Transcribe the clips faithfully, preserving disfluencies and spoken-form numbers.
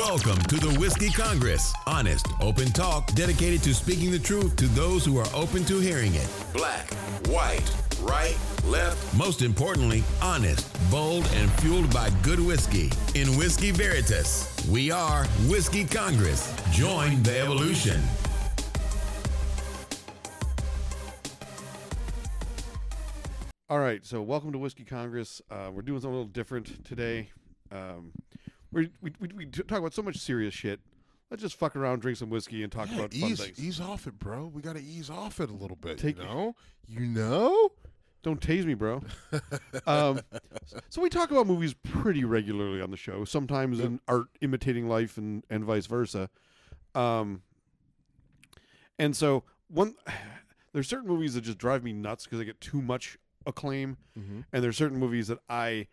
Welcome to the Whiskey Congress. Honest, open talk dedicated to speaking the truth to those who are open to hearing it. Black, white, right, left. Most importantly, honest, bold, and fueled by good whiskey. In Whiskey Veritas, we are Whiskey Congress. Join the evolution. All right, so welcome to Whiskey Congress. Uh, we're doing something a little different today. Um, we we we we talk about so much serious shit. Let's just fuck around, drink some whiskey, and talk yeah, about fun ease, things. Ease off it, bro. We got to ease off it a little bit. Take, you know, you know. Don't tase me, bro. um, so we talk about movies pretty regularly on the show. Sometimes yep. in art imitating life, and and vice versa. Um, and so one, there's certain movies that just drive me nuts because they get too much acclaim, mm-hmm. and there's certain movies that I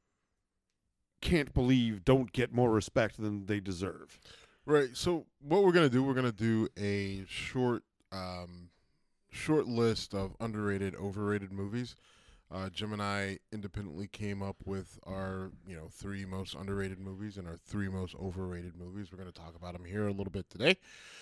can't believe don't get more respect than they deserve. Right. So what we're gonna do, we're gonna do a short, um, short list of underrated, overrated movies. Uh, Jim and I independently came up with our, you know, three most underrated movies and our three most overrated movies. We're gonna talk about them here a little bit today.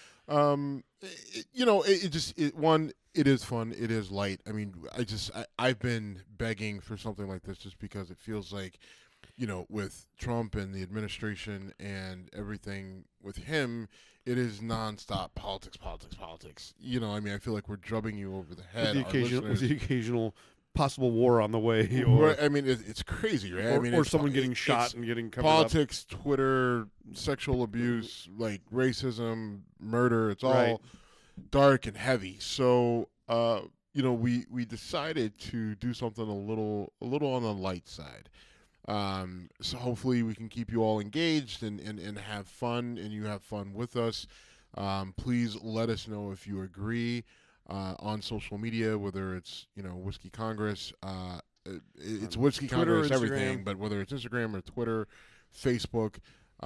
Um, it, you know, it, it just it, one. It is fun. It is light. I mean, I just I, I've been begging for something like this just because it feels like, you know, with Trump and the administration and everything with him, it is nonstop politics, politics, politics. You know, I mean, I feel like we're drubbing you over the head. With the occasional, with the occasional possible war on the way, or right, I mean, it, it's crazy, right? Or, I mean, or it's, someone it, getting shot and getting covered politics, up. Twitter, sexual abuse, like racism, murder. It's all right. dark and heavy. So, uh, you know, we we decided to do something a little a little on the light side. Um, so hopefully we can keep you all engaged and, and, and have fun, and you have fun with us. Um, please let us know if you agree uh, on social media, whether it's, you know, Whiskey Congress, uh, it, it's Whiskey Twitter, Congress, Instagram. everything, but whether it's Instagram or Twitter, Facebook,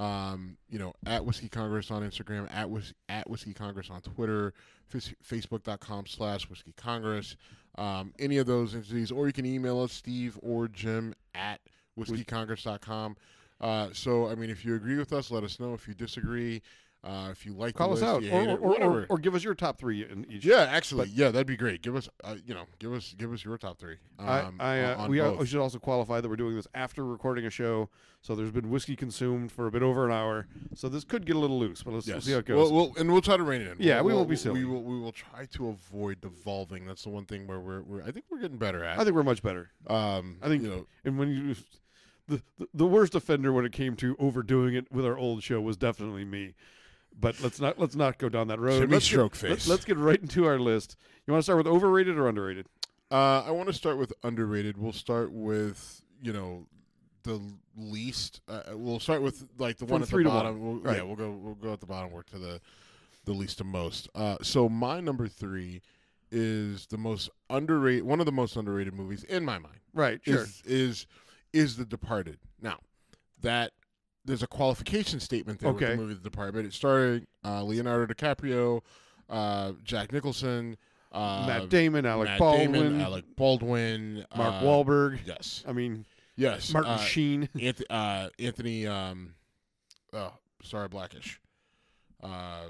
um, you know, at Whiskey Congress on Instagram, at, Whis- at Whiskey Congress on Twitter, f- Facebook.com slash Whiskey Congress, um, any of those entities, or you can email us, Steve or Jim at whiskey congress dot com. Uh, so, I mean, if you agree with us, let us know. If you disagree, uh, if you like call the us list, out, or, or, or, or, or give us your top three in each. Yeah, actually, but, yeah, that'd be great. Give us, uh, you know, give us, give us your top three. Um, I, I uh, on we, both. we should also qualify that we're doing this after recording a show, so there's been whiskey consumed for a bit over an hour, so this could get a little loose, but let's, yes. let's see how it goes. Well, we'll, and we'll try to rein it in. Yeah, we'll, we we'll, won't be silly. We will, we will try to avoid devolving. That's the one thing where we're, we're I think we're getting better at. I think we're much better. Um, I think, you know, and when you. The, the the worst offender when it came to overdoing it with our old show was definitely me, but let's not let's not go down that road. Jimmy let's stroke get, face. Let's, let's get right into our list. You want to start with overrated or underrated? Uh, I want to start with underrated. We'll start with, you know, the least. Uh, we'll start with like the From one at three the to bottom. one. We'll, right. Yeah, we'll go we'll go at the bottom, work to the the least to most. Uh, so my number three is the most underrated. One of the most underrated movies in my mind. Right. Sure. Is is, is The Departed. Now, that there's a qualification statement there okay. with the movie The Departed. It's starring uh, Leonardo DiCaprio, uh, Jack Nicholson, uh, Matt Damon, Alec Matt Baldwin, Damon, Alec Baldwin, Mark uh, Wahlberg. Yes, I mean, yes, Martin uh, Sheen. Anthony, uh, Anthony um, oh, sorry, Blackish. Uh,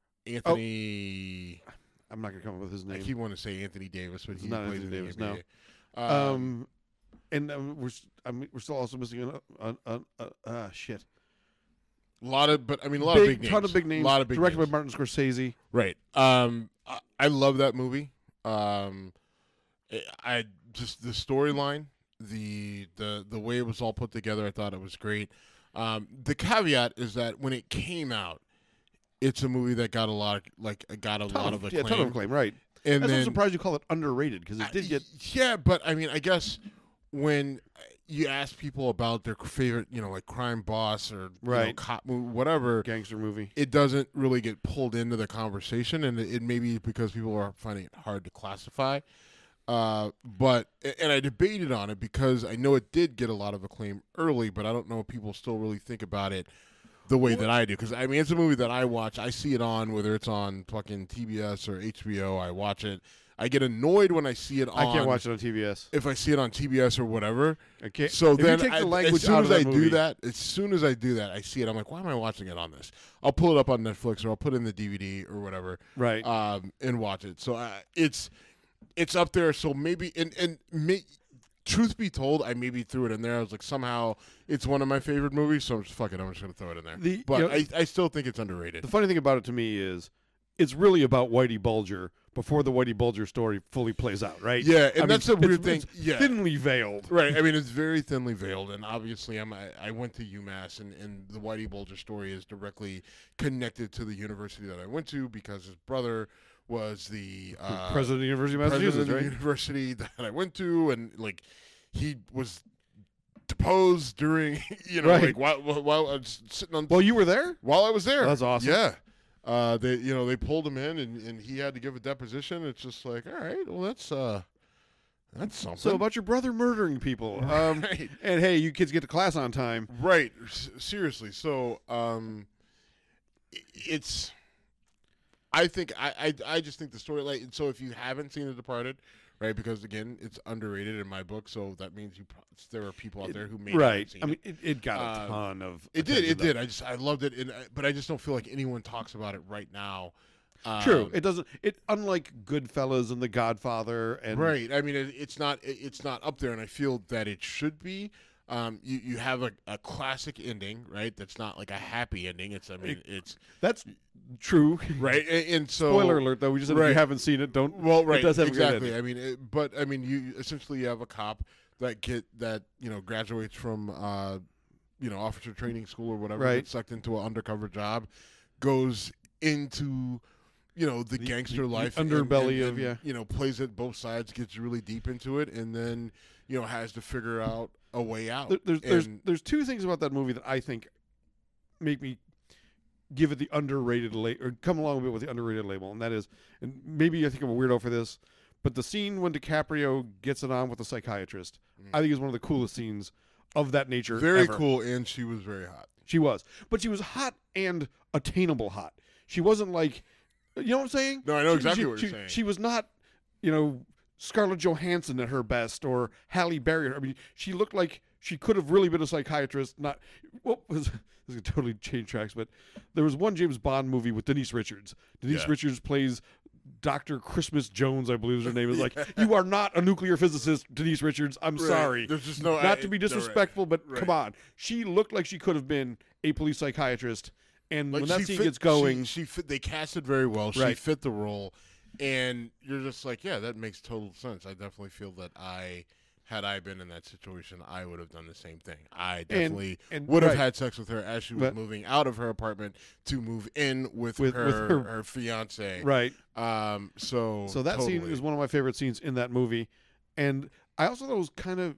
Anthony. Oh. I'm not gonna come up with his name. I keep wanting to say Anthony Davis, but It's he not plays Anthony in Davis. the No. N B A. Um, Um, and um, we're I mean, we're still also missing a, a, a, a uh, shit. A lot of, but I mean, a lot big, of big names. ton of big names. A lot of big directed names. by Martin Scorsese. Right. Um, I, I love that movie. Um, I, I just the storyline, the the the way it was all put together. I thought it was great. Um, the caveat is that when it came out, it's a movie that got a lot of like got a Ton lot of, of yeah, acclaim. ton of acclaim. Right. And That's then, I'm surprised you call it underrated because it did get. Yeah, but I mean, I guess when you ask people about their favorite, you know, like Crime Boss or right. you know, cop movie, whatever, gangster movie, it doesn't really get pulled into the conversation, and it, it may be because people are finding it hard to classify. Uh, but and I debated on it because I know it did get a lot of acclaim early, but I don't know if people still really think about it the way that I do. Because I mean, it's a movie that I watch. I see it on whether it's on fucking T B S or H B O. I watch it. I get annoyed when I see it on. I can't watch it on T B S. If I see it on T B S or whatever. I can't. So if then, you take I, the language as soon out as of I that do movie, that, as soon as I do that, I see it. I'm like, why am I watching it on this? I'll pull it up on Netflix or I'll put it in the D V D or whatever, right? Um, and watch it. So uh, it's it's up there. So maybe and and may, truth be told, I maybe threw it in there. I was like, somehow it's one of my favorite movies, so I'm just fuck it. I'm just gonna throw it in there. The, but you know, I I still think it's underrated. The funny thing about it to me is, it's really about Whitey Bulger before the Whitey Bulger story fully plays out, right? Yeah, and I that's mean, a weird it's, thing. It's yeah, thinly veiled. Right. I mean, it's very thinly veiled, and obviously, I'm I, I went to UMass, and, and the Whitey Bulger story is directly connected to the university that I went to because his brother was the uh, president of the University of president Massachusetts, of the right? university that I went to, and like he was deposed during, you know, Right. like while, while I was sitting on. Well, you were there. While I was there, Oh, that's awesome. Yeah. Uh, they, you know, they pulled him in, and, and he had to give a deposition. It's just like, all right, well, that's uh, that's something. So about your brother murdering people, um, Right. and hey, you kids get to class on time. Right. S- seriously. So, um, i- it's. I think I, I I just think the story like so if you haven't seen The Departed, right? Because again, it's underrated in my book, so that means you pro- there are people out there who may not have Right. seen I mean, it. it, it got a Um, ton of. It did. attention, It though. did. I just I loved it, and I- but I just don't feel like anyone talks about it right now. Um, True. It doesn't. It unlike Goodfellas and The Godfather and Right. I mean, it, it's not it, it's not up there, and I feel that it should be. Um, you you have a, a classic ending, right? That's not like a happy ending. It's I mean, it's That's true. right. And, and so Spoiler alert, though. We just said if Right. you haven't seen it, don't. Well, right, It does have a good exactly. ending. I mean, it, but I mean, you essentially you have a cop that get that you know graduates from uh, you know officer training school or whatever, Right. gets sucked into an undercover job, goes into you know the, The- gangster the life, underbelly and, and, of, and, yeah. you know plays it both sides, gets really deep into it, and then you know has to figure out a way out. There- There's there's And- there's two things about that movie that I think make me give it the underrated label, or come along with it with the underrated label, and that is, and maybe I think I'm a weirdo for this, but the scene when DiCaprio gets it on with the psychiatrist, Mm. I think is one of the coolest scenes of that nature. very ever. cool, and she was very hot. She was, but she was hot and attainable hot. She wasn't like, you know what I'm saying? No, I know She- exactly she- what you're she- saying. She was not, you know, Scarlett Johansson at her best or Halle Berry. I mean, she looked like she could have really been a psychiatrist. Not what was this is totally change tracks, but there was one James Bond movie with Denise Richards. Denise Yeah. Richards plays Doctor Christmas Jones, I believe is her name. Is like, you are not a nuclear physicist, Denise Richards. I'm Right. sorry. There's just no Not I- to be no, right. disrespectful, but Right. come on. She looked like she could have been a police psychiatrist. And Like when that she scene fit- gets going, she, she fit. They casted very well. She Right. fit the role, and you're just like, yeah, that makes total sense. I definitely feel that I, had I been in that situation, I would have done the same thing. I definitely and- would have right. had sex with her as she was But- moving out of her apartment to move in with, With- her, with her her- fiance. right. Um. So So that scene totally. is one of my favorite scenes in that movie. And I also thought it was kind of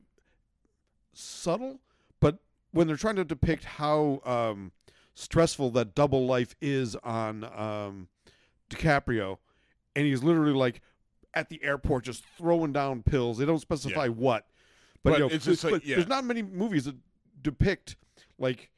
subtle, but when they're trying to depict how um, stressful that double life is on um, DiCaprio, and he's literally like at the airport just throwing down pills. They don't specify Yeah. what. But, But you know, it's just but like- yeah. there's not many movies that depict like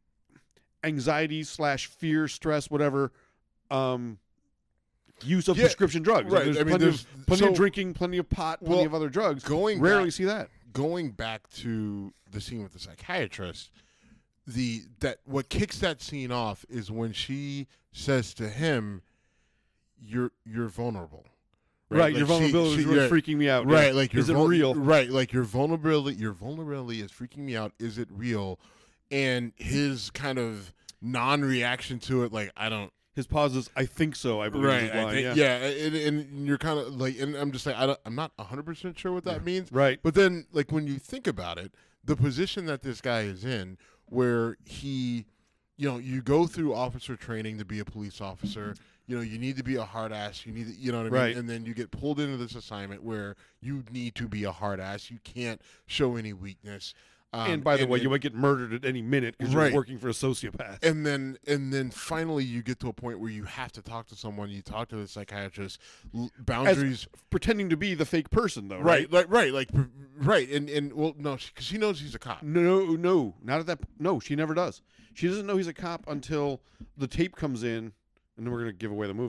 anxiety slash fear, stress, whatever, um, use of Yeah, prescription drugs. right. There's I mean, plenty, there's- of, plenty so- of drinking, plenty of pot, plenty Well, of other drugs. going Rarely back- see that. going back to the scene with the psychiatrist, the that what kicks that scene off is when she says to him, "You're you're vulnerable." Right, your Like, she- vulnerability she- is really yeah, freaking me out. Right, Yeah. like your is it vul- real? Right, like your vulnerability. Your vulnerability is freaking me out. Is it real? And his kind of non-reaction to it, like I don't. His pauses. I think so. I believe. is Right, his I line, think, yeah. yeah, and, and you're kind of like, and I'm just like, I don't, I'm not one hundred percent sure what that means. Right. But then, like, when you think about it, the position that this guy is in, where he, you know, you go through officer training to be a police officer, you know, you need to be a hard ass, you need to, you know what I mean? Right. And then you get pulled into this assignment where you need to be a hard ass. You can't show any weakness. Um, and by the way, and- you might get murdered at any minute because Right. you're working for a sociopath. and then and then finally you get to a point where you have to talk to someone. You talk to the psychiatrist. L- boundaries, Pretending to be the fake person, though. right? Right. Like right, like pr- right. And and well, no, because she knows he's a cop. No, no, not at that. No, she never does. She doesn't know he's a cop until the tape comes in, and then we're gonna give away the movie.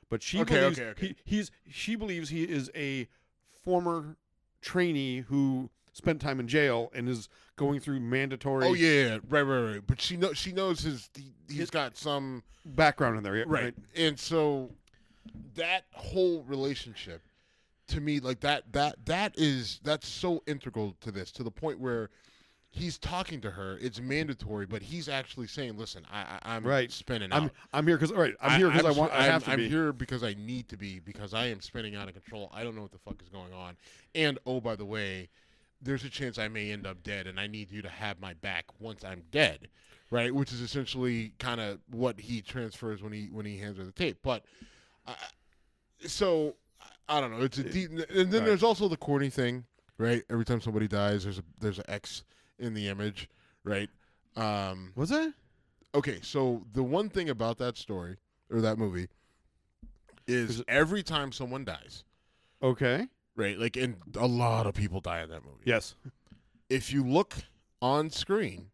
but she Okay, believes okay, okay. He, he's she believes he is a former trainee who spent time in jail and is going through mandatory Oh yeah, right, right, right. But she knows she knows his he, he's got some background in there, yeah, right. And so that whole relationship to me, like that that that is that's so integral to this, to the point where he's talking to her. It's mandatory, but he's actually saying, "Listen, I, I I'm Right. spinning I'm out. I'm here because right. I'm here because I, want. I I'm, have to I'm be. here because I need to be, because I am spinning out of control. I don't know what the fuck is going on. And oh, by the way, there's a chance I may end up dead, and I need you to have my back once I'm dead." Right, which is essentially kind of what he transfers when he when he hands her the tape. But uh, so I don't know. It's a deep, and then Right. there's also the corny thing, right? Every time somebody dies, there's a there's an X in the image, right? Um, Was that? okay, so the one thing about that story or that movie is, Is it- every time someone dies, Okay. right? Like, and a lot of people die in that movie. Yes. If you look on screen,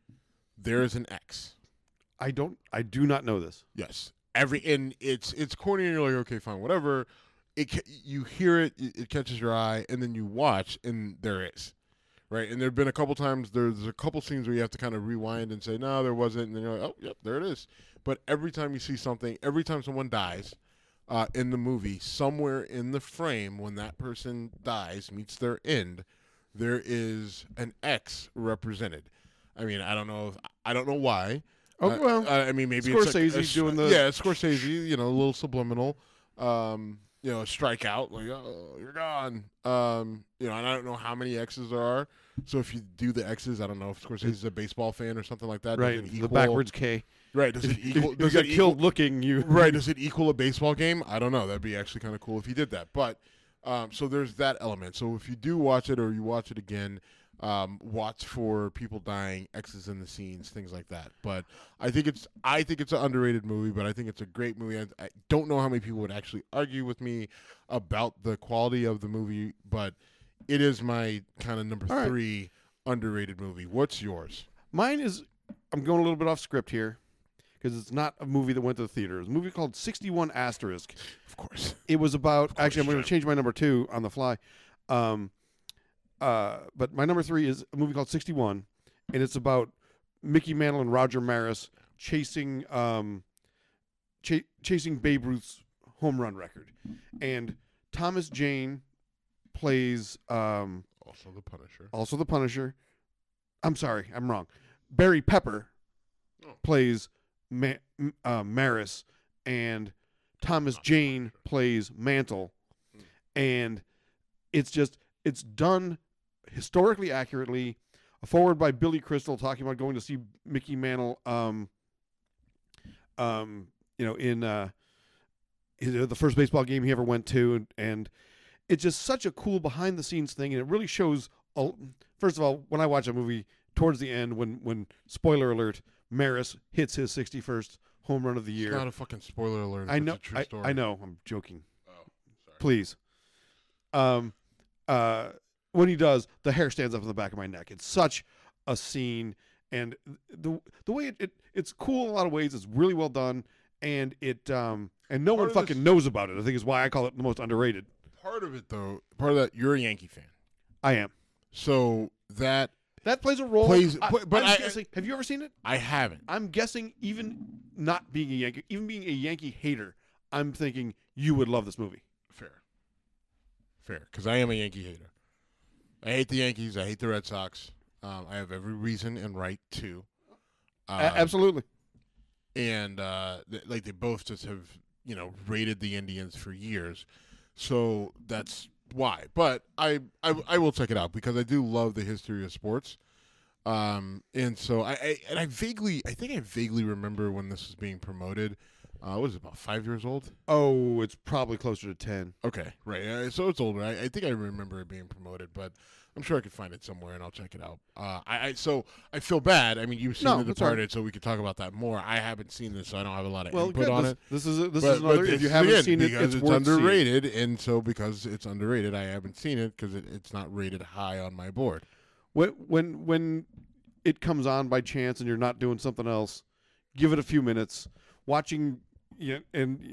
there is an X. I don't. I do not know this. Yes. Every and it's it's corny, and you're like, okay, fine, whatever. It ca- you hear it, it, it catches your eye, and then you watch, and there is, right? And there've been a couple times there's a couple scenes where you have to kind of rewind and say, no, there wasn't, and then you're like, oh, yep, there it is. But every time you see something, every time someone dies uh, in the movie, somewhere in the frame when that person dies, meets their end, there is an X represented. I mean, I don't know if I don't know why. Okay, Uh, well, I I mean, maybe Scorsese's it's like a, doing the- yeah, Scorsese, you know, a little subliminal, um, you know, strikeout, like, oh, you're gone, um, you know, and I don't know how many X's there are. So if you do the X's, I don't know if Scorsese's a baseball fan or something like that. Does Right. it The equal, backwards K. right? Does it If, equal? if does you it got equal, killed looking, you right? Does it equal a baseball game? I don't know. That'd be actually kind of cool if he did that. But um, so there's that element. So if you do watch it or you watch it again, um, watch for people dying, X's in the scenes, things like that. But I think it's I think it's an underrated movie, but I think it's a great movie. I, I don't know how many people would actually argue with me about the quality of the movie, but it is my kind of number All right. three underrated movie. What's yours? Mine is. I'm going a little bit off script here because it's not a movie that went to the theater. It's a movie called sixty-one Asterisk. Of course. It was about. Actually, I'm going Trev. to change my number two on the fly. Um, uh, but my number three is a movie called sixty-one, and it's about Mickey Mantle and Roger Maris chasing um, ch- chasing Babe Ruth's home run record, and Thomas Jane plays um, Also the Punisher. also the Punisher. I'm sorry, I'm wrong. Barry Pepper Oh. plays Ma- m- uh, Maris, and Thomas Jane plays Mantle, and it's just it's done historically accurately. A forward by Billy Crystal talking about going to see Mickey Mantle, um, um, you know, in uh, his, the first baseball game he ever went to, and, and it's just such a cool behind the scenes thing, and it really shows. A, first of all, when I watch a movie, towards the end, when when spoiler alert, Maris hits his sixty-first home run of the year. It's not a fucking spoiler alert. I It's know, a true I, story. I know, I'm joking. Oh, sorry. Please. Um, uh, when he does, the hair stands up in the back of my neck. It's such a scene, and the the way it, it it's cool in a lot of ways. It's really well done, and it um and no Part one of fucking this- knows about it. I think is why I call it the most underrated. Part of it, though, part of that, you're a Yankee fan, I am. so that That plays a role. Plays- I, but- but I'm I- guessing, have you ever seen it? I haven't. I'm guessing, even not being a Yankee, even being a Yankee hater, I'm thinking you would love this movie. Fair, fair, because I am a Yankee hater. I hate the Yankees. I hate the Red Sox. Um, I have every reason and right to. A- Um, absolutely. and uh, th- like they both just have, you know, raided the Indians for years, so that's why. But I, I I will check it out because I do love the history of sports, um, and so I, I and I vaguely I think I vaguely remember when this was being promoted. Uh, what was it, about five years old? Oh, it's probably closer to ten. Okay, right. Uh, so it's older. I, I think I remember it being promoted, but I'm sure I could find it somewhere and I'll check it out. Uh, I, I so I feel bad. I mean, you've seen No, The that's all right. Departed, so we could talk about that more. I haven't seen this, so I don't have a lot of Well, input good. on this, it. This is a, this But- is another. but If you it's- haven't again, seen it, because it's, it's worth seeing. underrated, and so because it's underrated, I haven't seen it because it, it's not rated high on my board. When when when it comes on by chance and you're not doing something else, give it a few minutes. Watching, you know, and you know,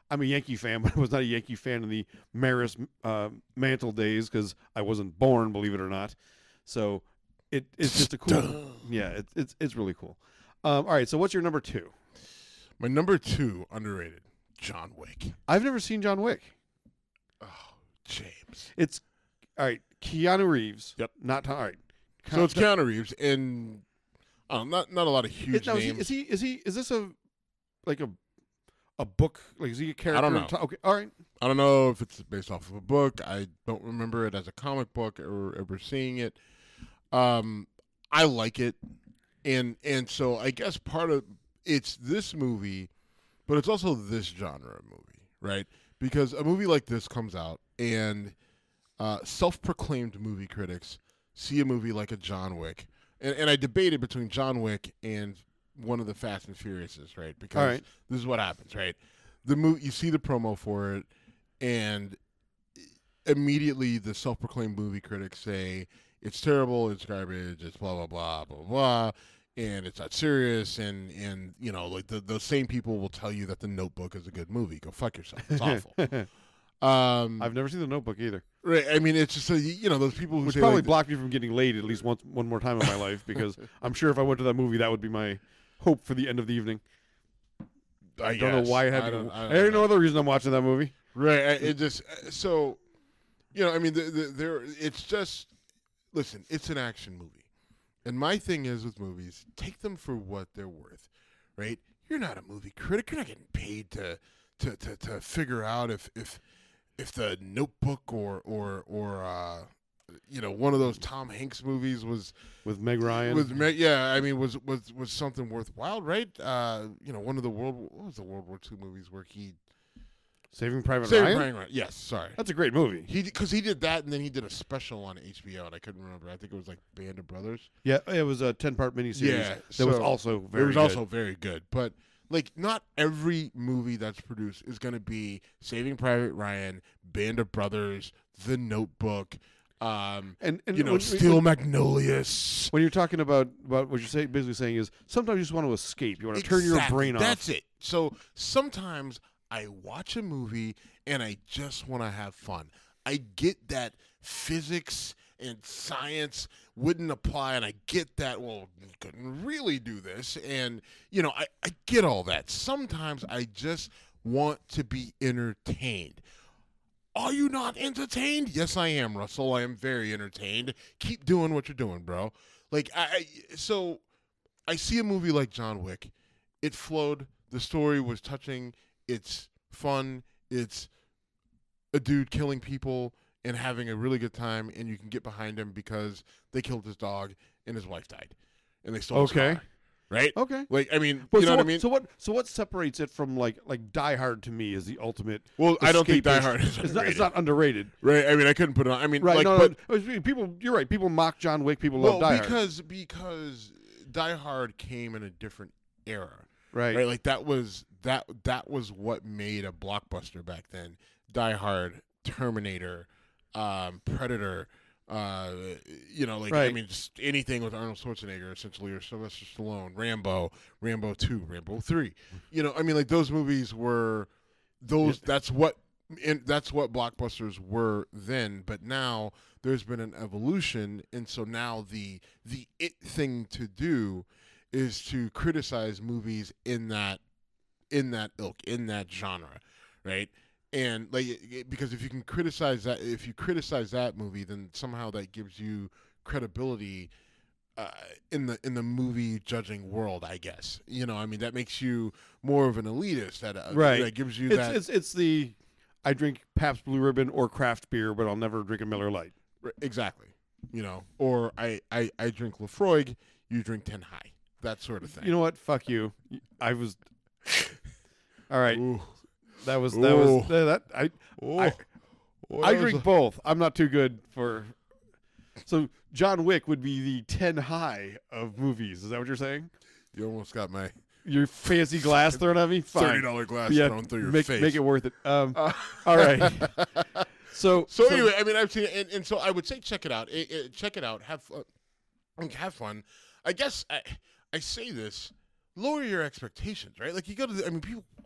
I'm a Yankee fan, but I was not a Yankee fan in the Maris uh, Mantle days because I wasn't born, believe it or not. So it it's just a cool. Yeah, it, it's it's really cool. Um, all right, so what's your number two? My number two underrated, John Wick. I've never seen John Wick. Oh, James. It's all right. Keanu Reeves. Yep. Not all right. So it's Keanu Reeves, and oh, not not a lot of huge It, no, is, he, names. is he? Is he? Is this a like a a book? Like is he a character? I don't know. Okay. All right. I don't know if it's based off of a book. I don't remember it as a comic book or ever seeing it. Um, I like it, and and so I guess part of it's this movie, but it's also this genre of movie, right? Because a movie like this comes out, and uh, self-proclaimed movie critics see a movie like a John Wick, and, and I debated between John Wick and one of the Fast and Furiouses, right? Because All right. this is what happens, right? The movie, you see the promo for it, and immediately the self-proclaimed movie critics say it's terrible, it's garbage, it's blah blah blah blah blah, and it's not serious, and and you know like the those same people will tell you that The Notebook is a good movie. Go fuck yourself. It's awful. Um, I've never seen The Notebook either. Right. I mean, it's just a, you know those people who Which say probably like, blocked me from getting laid at least once, one more time in my life because I'm sure if I went to that movie, that would be my hope for the end of the evening. I don't guess. know why I had I to. don't- Go. I don't There ain't no know. other reason I'm watching that movie. Right. I- It just so, you know, I mean, the, the, there. It's just listen. It's an action movie, and my thing is with movies, take them for what they're worth, right? You're not a movie critic. You're not getting paid to to to, to figure out if if if the Notebook or or or uh, you know one of those Tom Hanks movies was With Meg Ryan. was ma- yeah. I mean, was was was something worthwhile, right? Uh, you know, one of the world what was the World War Two movies where he Saving Private Saving Ryan. Private Ryan. Yes, sorry. That's a great movie. He because he did that and then he did a special on H B O and I couldn't remember. I think it was like Band of Brothers. Yeah, it was a ten-part miniseries. Yeah, that was so also very. it was good. also very good, but like not every movie that's produced is going to be Saving Private Ryan, Band of Brothers, The Notebook, um, and, and you know, when, Steel when, Magnolias. when you're talking about about what you're say, basically saying is sometimes you just want to escape. You want to turn your Exactly. brain off. That's it. So sometimes I watch a movie and I just want to have fun. I get that physics and science wouldn't apply, and I get that, well, you couldn't really do this. And, you know, I, I get all that. Sometimes I just want to be entertained. Are you not entertained? Yes, I am, Russell. I am very entertained. Keep doing what you're doing, bro. Like, I, I so I see a movie like John Wick. It flowed. The story was touching. It's fun. It's a dude killing people and having a really good time, and you can get behind him because they killed his dog and his wife died, and they stole Okay. his car. Right? Okay. Like, I mean, But you so know what, what I mean? So what? So what separates it from like like Die Hard to me is the ultimate. Well, I don't think Die escapist. Hard is It's not. It's underrated. not underrated. Right? I mean, I couldn't put it on. I mean, Right. like, no, but no, no, people. You're right. People mock John Wick. People well, love Die Hard. because because Die Hard came in a different era. Right. Right? Like that was that that was what made a blockbuster back then. Die Hard, Terminator, um, Predator, uh, you know, like I Right. mean, just anything with Arnold Schwarzenegger, essentially, or Sylvester Stallone, Rambo, Rambo Two, Rambo Three. You know, I mean, like those movies were those. Yeah. That's what. And that's what blockbusters were then, but now there's been an evolution, and so now the the it thing to do is to criticize movies in that in that ilk, in that genre, right? And like it- because if you can criticize that, if you criticize that movie, then somehow that gives you credibility uh, in the in the movie judging world, I guess. You know, I mean that makes you more of an elitist. That uh, Right. that gives you it's, that it's it's the I drink Pabst Blue Ribbon or craft beer, but I'll never drink a Miller Lite. R- Exactly. You know, or I, I, I drink Lafroig, you drink Ten High. That sort of thing. You know what? Fuck you. I was. All right. Ooh. That was that Ooh. was that. I Oh. I, Oh, I that was drink a- both. I'm not too good for. So John Wick would be the ten high of movies. Is that what you're saying? You almost got my Your fancy glass thrown at me. Fine. thirty dollar glass Yeah, thrown through your make, face. make it worth it. Um, Uh, all right. So so anyway, I mean, I've seen it, and, and so I would say check it out. It, it, check it out. Have fun. Have fun. I guess I, I say this. Lower your expectations, right? Like you go to. The, I mean, people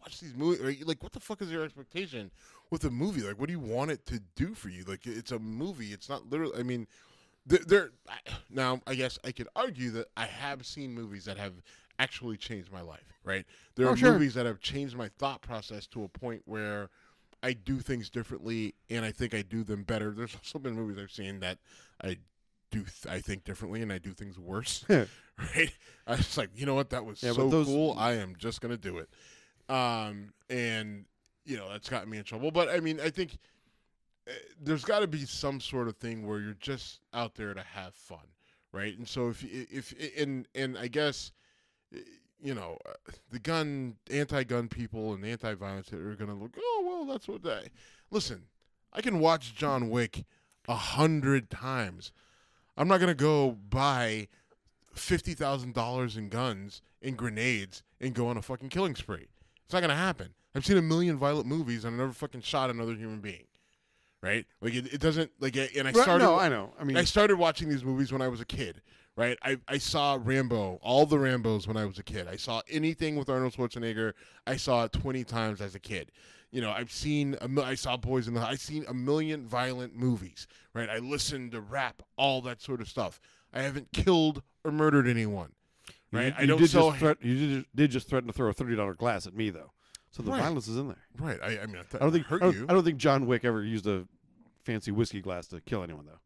watch these movies, like, what the fuck is your expectation with a movie? Like, what do you want it to do for you? Like, it's a movie. It's not literally. I mean, there. there now, I guess I could argue that I have seen movies that have actually changed my life. Right? There Oh, are sure. movies that have changed my thought process to a point where I do things differently, and I think I do them better. There's also been movies I've seen that I do th- I think differently, and I do things worse. Right? I was like, you know what? That was Yeah, so but those- cool. I am just gonna do it. Um, and you know that's gotten me in trouble. But I mean, I think uh, there's got to be some sort of thing where you're just out there to have fun, right? And so if if and and I guess you know the gun anti-gun people and anti-violence are gonna look, oh well, that's what they listen. I can watch John Wick a hundred times. I'm not gonna go buy fifty thousand dollars in guns and grenades and go on a fucking killing spree. It's not gonna happen. I've seen a million violent movies and I never fucking shot another human being. Right? Like it, it doesn't like. And I Right, started. no, I know. I mean, I started watching these movies when I was a kid. Right? I, I saw Rambo, all the Rambos when I was a kid. I saw anything with Arnold Schwarzenegger. I saw it twenty times as a kid. You know, I've seen. A, I saw Boys in the. I've seen a million violent movies. Right? I listened to rap, all that sort of stuff. I haven't killed or murdered anyone. Right? You, you I don't did sell. just threat, you did, did just threaten to throw a thirty dollar glass at me, though. So the Right. violence is in there. Right. I, I mean, I, th- I don't think hurt I don't, you. I don't think John Wick ever used a fancy whiskey glass to kill anyone, though.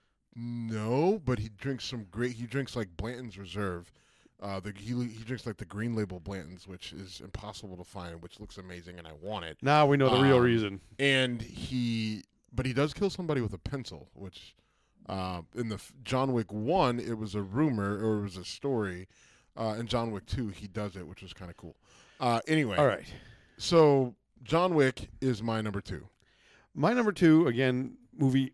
No, but he drinks some great. He drinks like Blanton's Reserve. Uh, the, he he drinks like the green label Blanton's, which is impossible to find, which looks amazing, and I want it. Now we know the real Um, reason. And he, but he does kill somebody with a pencil, which uh, in the f- John Wick one, it was a rumor or it was a story. Uh, in John Wick two, he does it, which was kind of cool. Uh, anyway, All right. so John Wick is my number two. My number two, again, movie.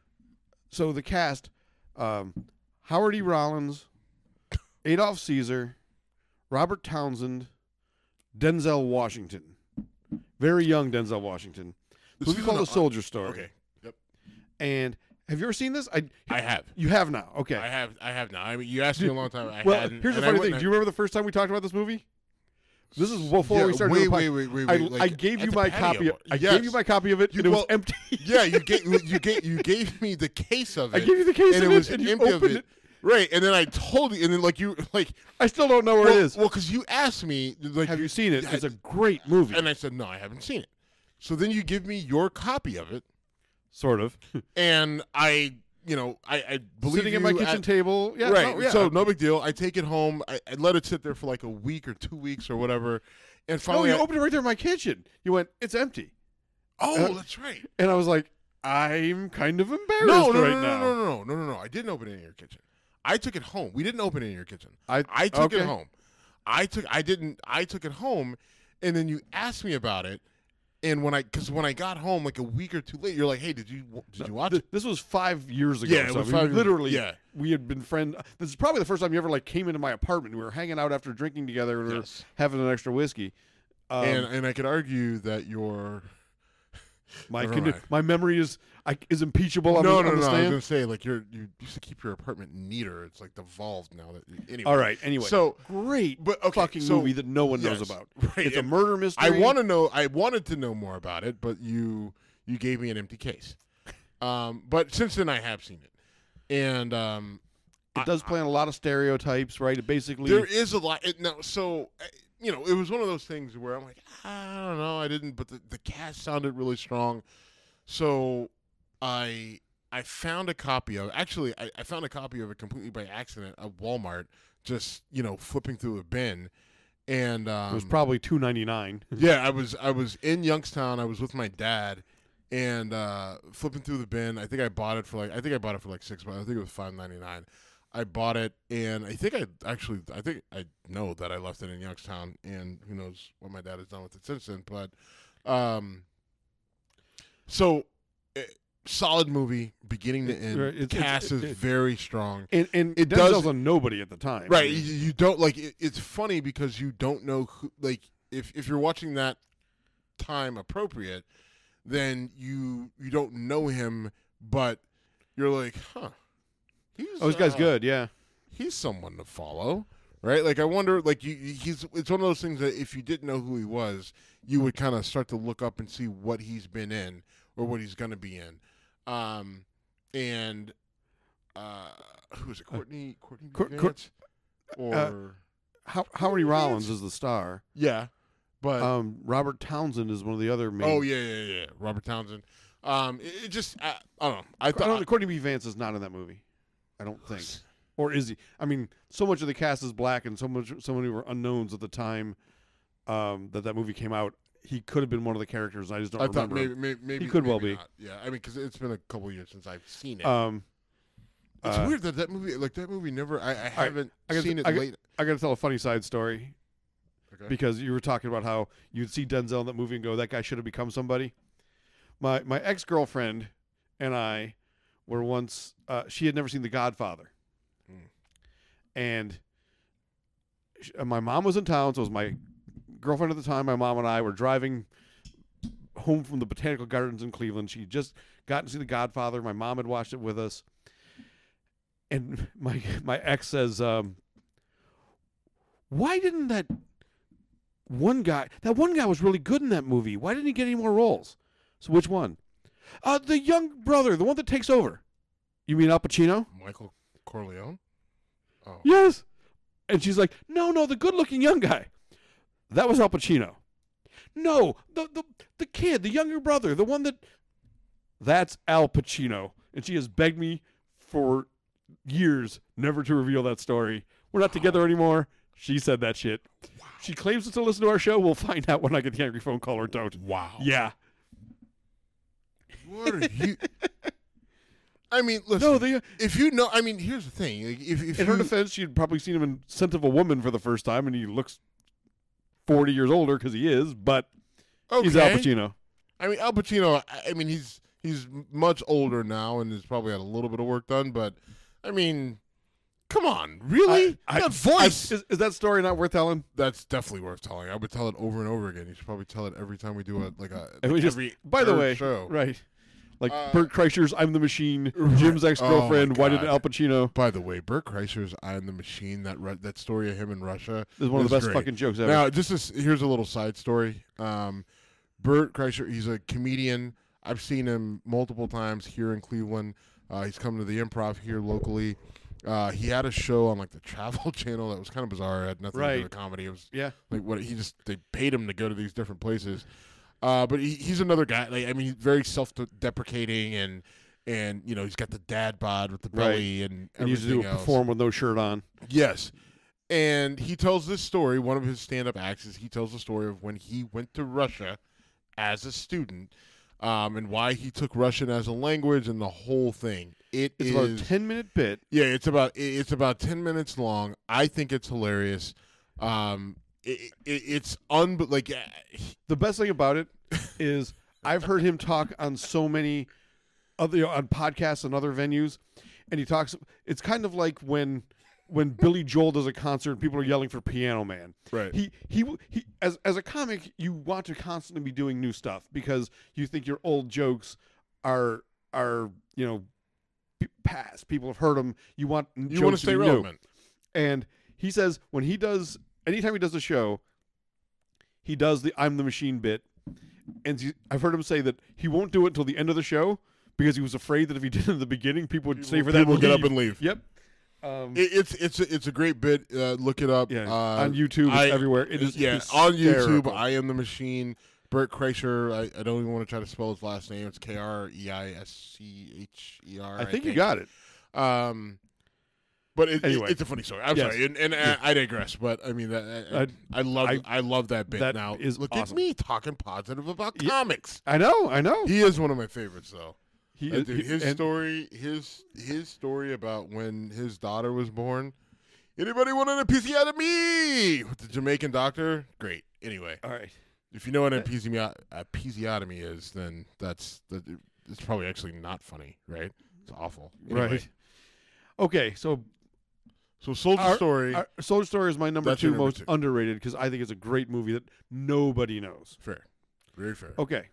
So the cast, um, Howard E. Rollins, Adolph Caesar, Robert Townsend, Denzel Washington. Very young Denzel Washington. This Movie is called an- A Soldier Story. Okay, yep, And have you ever seen this? I I have. You have now. Okay. I have. I have now. I mean, you asked me a long time. I well, hadn't. here's the and I funny went thing. and Do you remember the first time we talked about this movie? This is before Yeah, we started. wait, doing the wait, pod- wait, wait, I, wait, like, I gave at you the my patio copy. Of, bar. I Yes. gave you my copy of it, You- and it well, was empty. Yeah, you gave you gave you gave me the case of I it. gave you the case and of it it, was and you empty of opened it. it. Right, and then I told you, and then like you like I still don't know where well, it is. Well, because you asked me, like, Have you seen it? I- It's a great movie. and I said no, I haven't seen it. So then you give me your copy of it, Sort of. and I, you know, I, I believe Sitting you at my kitchen at- table. Yeah. right. no, yeah. So no big deal. I take it home. I, I let it sit there for like a week or two weeks or whatever, and No, finally, you I- opened it right there in my kitchen. You went, it's empty. oh, uh, that's right. And I was like, I'm kind of embarrassed No, no, right no, no, now. no, no, no, no, no, no. I didn't open it in your kitchen. I took it home. We didn't open it in your kitchen. I, I took okay. it home. I took. I didn't. I took it home, and then you asked me about it. And when I, because when I got home, like a week or two later, you're like, "Hey, did you did you watch Th- it?" This was five years ago. Yeah, it so was we five years- literally, yeah. we had been friends. This is probably the first time you ever like came into my apartment. We were hanging out after drinking together and we were Yes. having an extra whiskey. Um, and and I could argue that your my never condi- mind. my memory is I, is impeachable. On no, the, no, on no. the I was stand. gonna say like you're you used to keep your apartment neater. It's like devolved now. That anyway. All right. Anyway, So, great, but okay, fucking so- movie that no one knows yes, about. right, It's a and murder mystery. I want to know. I wanted to know more about it, but you you gave me an empty case. Um, but since then, I have seen it, and um, It does play on a lot of stereotypes, right? It basically there is a lot. It, now, so uh, you know, it was one of those things where I'm like, I don't know, I didn't, but the, the cast sounded really strong, so I I found a copy of. Actually, I, I found a copy of it completely by accident at Walmart, just you know, flipping through a bin, and um, it was probably two ninety nine. yeah, I was I was in Youngstown. I was with my dad, and uh, flipping through the bin. I think I bought it for like I think I bought it for like six bucks. I think it was five ninety nine. I bought it, and I think I actually I think I know that I left it in Youngstown, and who knows what my dad has done with it since then. But um, so eh, solid movie, beginning to It- end. right, it's- Cast it's- is it- very strong. And and It Denzel's does- a nobody at the time, Right, I you, mean, you don't like. It, it's funny because you don't know who. Like, if if you're watching that time appropriate, then you you don't know him, but you're like, huh? He's, oh, this guy's uh, good. Yeah. He's someone to follow, right? Like, I wonder, like, you, he's, it's one of those things that if you didn't know who he was, you would kind of start to look up and see what he's been in or what he's going to be in. Um, and, uh, who is it? Courtney, Courtney Cour- Vance? Cour- Or, uh, How, Howard Rollins is the star. yeah, but, Um, Robert Townsend is one of the other main. oh, yeah, yeah, yeah, Robert Townsend. Um, it, it just, I, I don't know. I I thought, don't, Courtney B. Vance is not in that movie. I don't think. Or is he? I mean, so much of the cast is black, and so much, so many were unknowns at the time um, that that movie came out. He could have been one of the characters. I just don't I remember. thought maybe, maybe, maybe He could maybe well be. not. Yeah, I mean, because it's been a couple years since I've seen it. Um, it's uh, weird that that movie, like that movie, never. I, I haven't I gotta- seen it I got- late. I got to tell a funny side story Okay. because you were talking about how you'd see Denzel in that movie and go, "That guy should have become somebody." My my ex girlfriend and I were once. Uh, she had never seen The Godfather, Mm. and sh- uh, my mom was in town, so it was my girlfriend at the time. My mom and I were driving home from the Botanical Gardens in Cleveland. She had just gotten to see The Godfather. My mom had watched it with us, and my my ex says, um, "Why didn't that one guy? That one guy was really good in that movie. Why didn't he get any more roles?" So which one? Uh, the young brother, the one that takes over. You mean Al Pacino? Michael Corleone. Oh, Yes. And she's like, no, no, the good-looking young guy. That was Al Pacino. No, the the the kid, the younger brother, the one that. That's Al Pacino. And she has begged me for years never to reveal that story. We're not together anymore. She said that shit. Wow. She claims to listen to our show. We'll find out when I get the angry phone call or don't. Wow. Yeah. What are you? I mean, listen. No, they. if you know, I mean, here's the thing. Like, if if In you, her defense, she'd probably seen him in Scent of a Woman for the first time, and he looks forty years older because he is, but okay. he's Al Pacino. I mean, Al Pacino. I- I mean, he's he's much older now and has probably had a little bit of work done. But I mean, come on, really? I- I- that voice. Is, is that story not worth telling? That's definitely worth telling. I would tell it over and over again. You should probably tell it every time we do a like a And we like just- every By the third way, show. right? Like Uh, Bert Kreischer's "I'm the Machine," right. Jim's ex-girlfriend. Oh, my Why did God. Al Pacino? By the way, Bert Kreischer's "I Am the Machine." That Ru- that story of him in Russia Is one of the is best great. fucking jokes ever. Now, just this, here's a little side story. Um, Bert Kreischer, he's a comedian. I've seen him multiple times here in Cleveland. Uh, he's come to the Improv here locally. Uh, he had a show on like the Travel Channel that was kind of bizarre. It had nothing to do Right. with comedy. It was yeah, like what he just they paid him to go to these different places. Uh, but he, he's another guy. Like I mean, he's very self-deprecating and and you know he's got the dad bod with the belly and and he used to do everything a else. perform with no shirt on. Yes. And he tells this story. One of his stand-up acts is he tells the story of when he went to Russia as a student, um, and why he took Russian as a language and the whole thing. It It's is about a ten-minute bit. yeah. It's about it's about ten minutes long. I think it's hilarious. Um, it, it, it's un like uh, The best thing about it is I've heard him talk on so many other on podcasts and other venues, and he talks. It's kind of like when when Billy Joel does a concert and people are yelling for Piano Man. right. He he he. As as a comic, you want to constantly be doing new stuff because you think your old jokes are are you know p- past. People have heard them. You want you want to stay relevant. And he says when he does, anytime he does a show, he does the "I'm the Machine" bit, and he, I've heard him say that he won't do it until the end of the show because he was afraid that if he did it in the beginning, people would stay for that. People and get up leave. and leave. Yep. Um, It, it's it's a, it's a great bit. Uh, look it up. yeah. uh, on YouTube, it's I- everywhere. It is yeah on YouTube. hysterical. I Am the Machine. Bert Kreischer. I, I don't even want to try to spell his last name. It's K R E I S C H E R. I think you got it. Um, but it, Anyway. it, it's a funny story. I'm Yes. sorry, and, and Yeah. I, I digress. But I mean, that, I, I, I- love I- I, love that bit. that now is look awesome. at me talking positive about Yeah. comics. I know. I know. He is one of my favorites, though. He, Uh, dude, he- his and- story, his his story about when his daughter was born. Anybody want an episiotomy with the Jamaican doctor? Great. Anyway, All right. if you know what an episio- episiotomy is, then that's that. It's probably actually not funny, right? It's awful. Anyway, Right. Okay. So So Soldier Our- Story, our Soldier Story is my number That's two your number most two. underrated because I think it's a great movie that nobody knows. fair, very fair. Okay.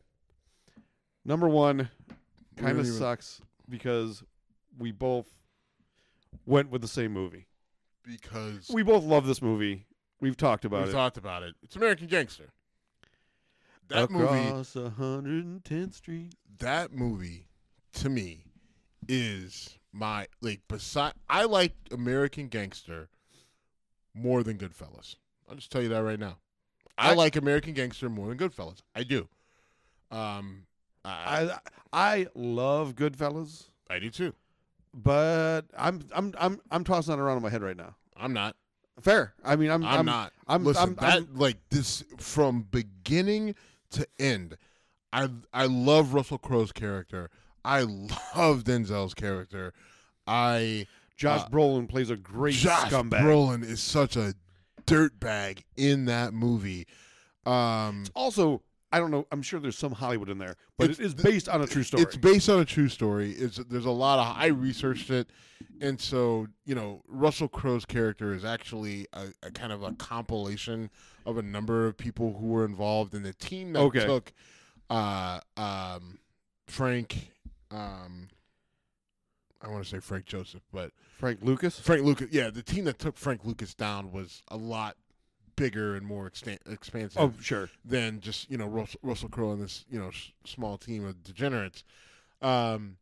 Number one We kind of don't even- sucks because we both went with the same movie. because We both love this movie. We've talked about we've it. talked about it. It's American Gangster. That movie, Across one hundred tenth Street. that movie, to me, is my like. Beside, I like American Gangster more than Goodfellas. I'll just tell you that right now. I, I- like American Gangster more than Goodfellas. I do. Um, I I I love Goodfellas, I do too. but I'm I'm I'm I'm tossing that around in my head right now. I'm not. Fair. I mean, I'm I'm, I'm not. I'm, Listen, I'm, that I'm- like this from beginning to end. I I love Russell Crowe's character. I love Denzel's character. I Josh uh, Brolin plays a great Josh scumbag. Brolin is such a dirtbag in that movie. Um, Also, I don't know. I'm sure there's some Hollywood in there, but It's it is the- based on a true story. It's based on a true story. It's there's a lot of I researched it, and so you know Russell Crowe's character is actually a, a kind of a compilation of a number of people who were involved in the team that Okay. took uh, um, Frank. Um, I want to say Frank Joseph, but Frank Lucas. Frank Lucas. Yeah, the team that took Frank Lucas down was a lot bigger and more extan- expansive Oh, sure. than just you know Russell, Russell Crowe and this you know s- small team of degenerates, um,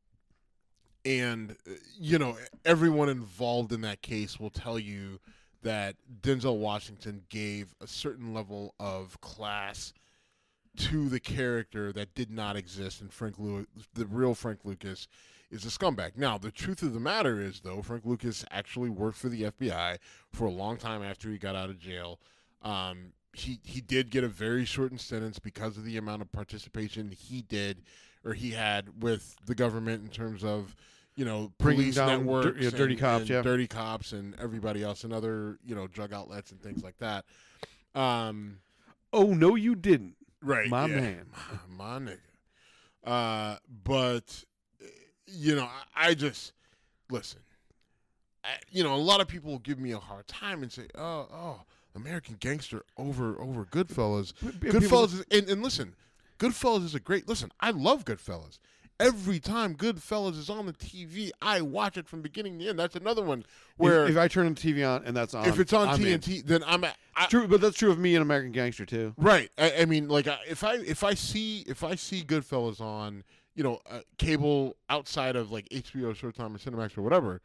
and uh, you know everyone involved in that case will tell you that Denzel Washington gave a certain level of class to the character that did not exist, and Frank Lu- the real Frank Lucas is a scumbag. Now, the truth of the matter is, though, Frank Lucas actually worked for the F B I for a long time after he got out of jail. Um, he he did get a very shortened sentence because of the amount of participation he did or he had with the government in terms of, you know, Bringing police down dir- networks, yeah, dirty and- cops, and yeah. dirty cops, and everybody else, and other you know drug outlets and things like that. Um, Oh no, you didn't. right, My yeah. man. my nigga. Uh, but you know, I, I just listen. I, you know, a lot of people give me a hard time and say, "Oh, oh, American Gangster over over Goodfellas." Goodfellas is, and, and listen, Goodfellas is a great. Listen, I love Goodfellas. Every time Goodfellas is on the T V, I watch it from beginning to end. That's another one where if, if I turn the T V on and that's on, if it's on I'm in. T N T, then I'm at, I, True, but that's true of me and American Gangster too. right. I, I mean, like I- if I if I see if I see Goodfellas on, you know, uh, cable outside of like H B O, Showtime, or Cinemax or whatever,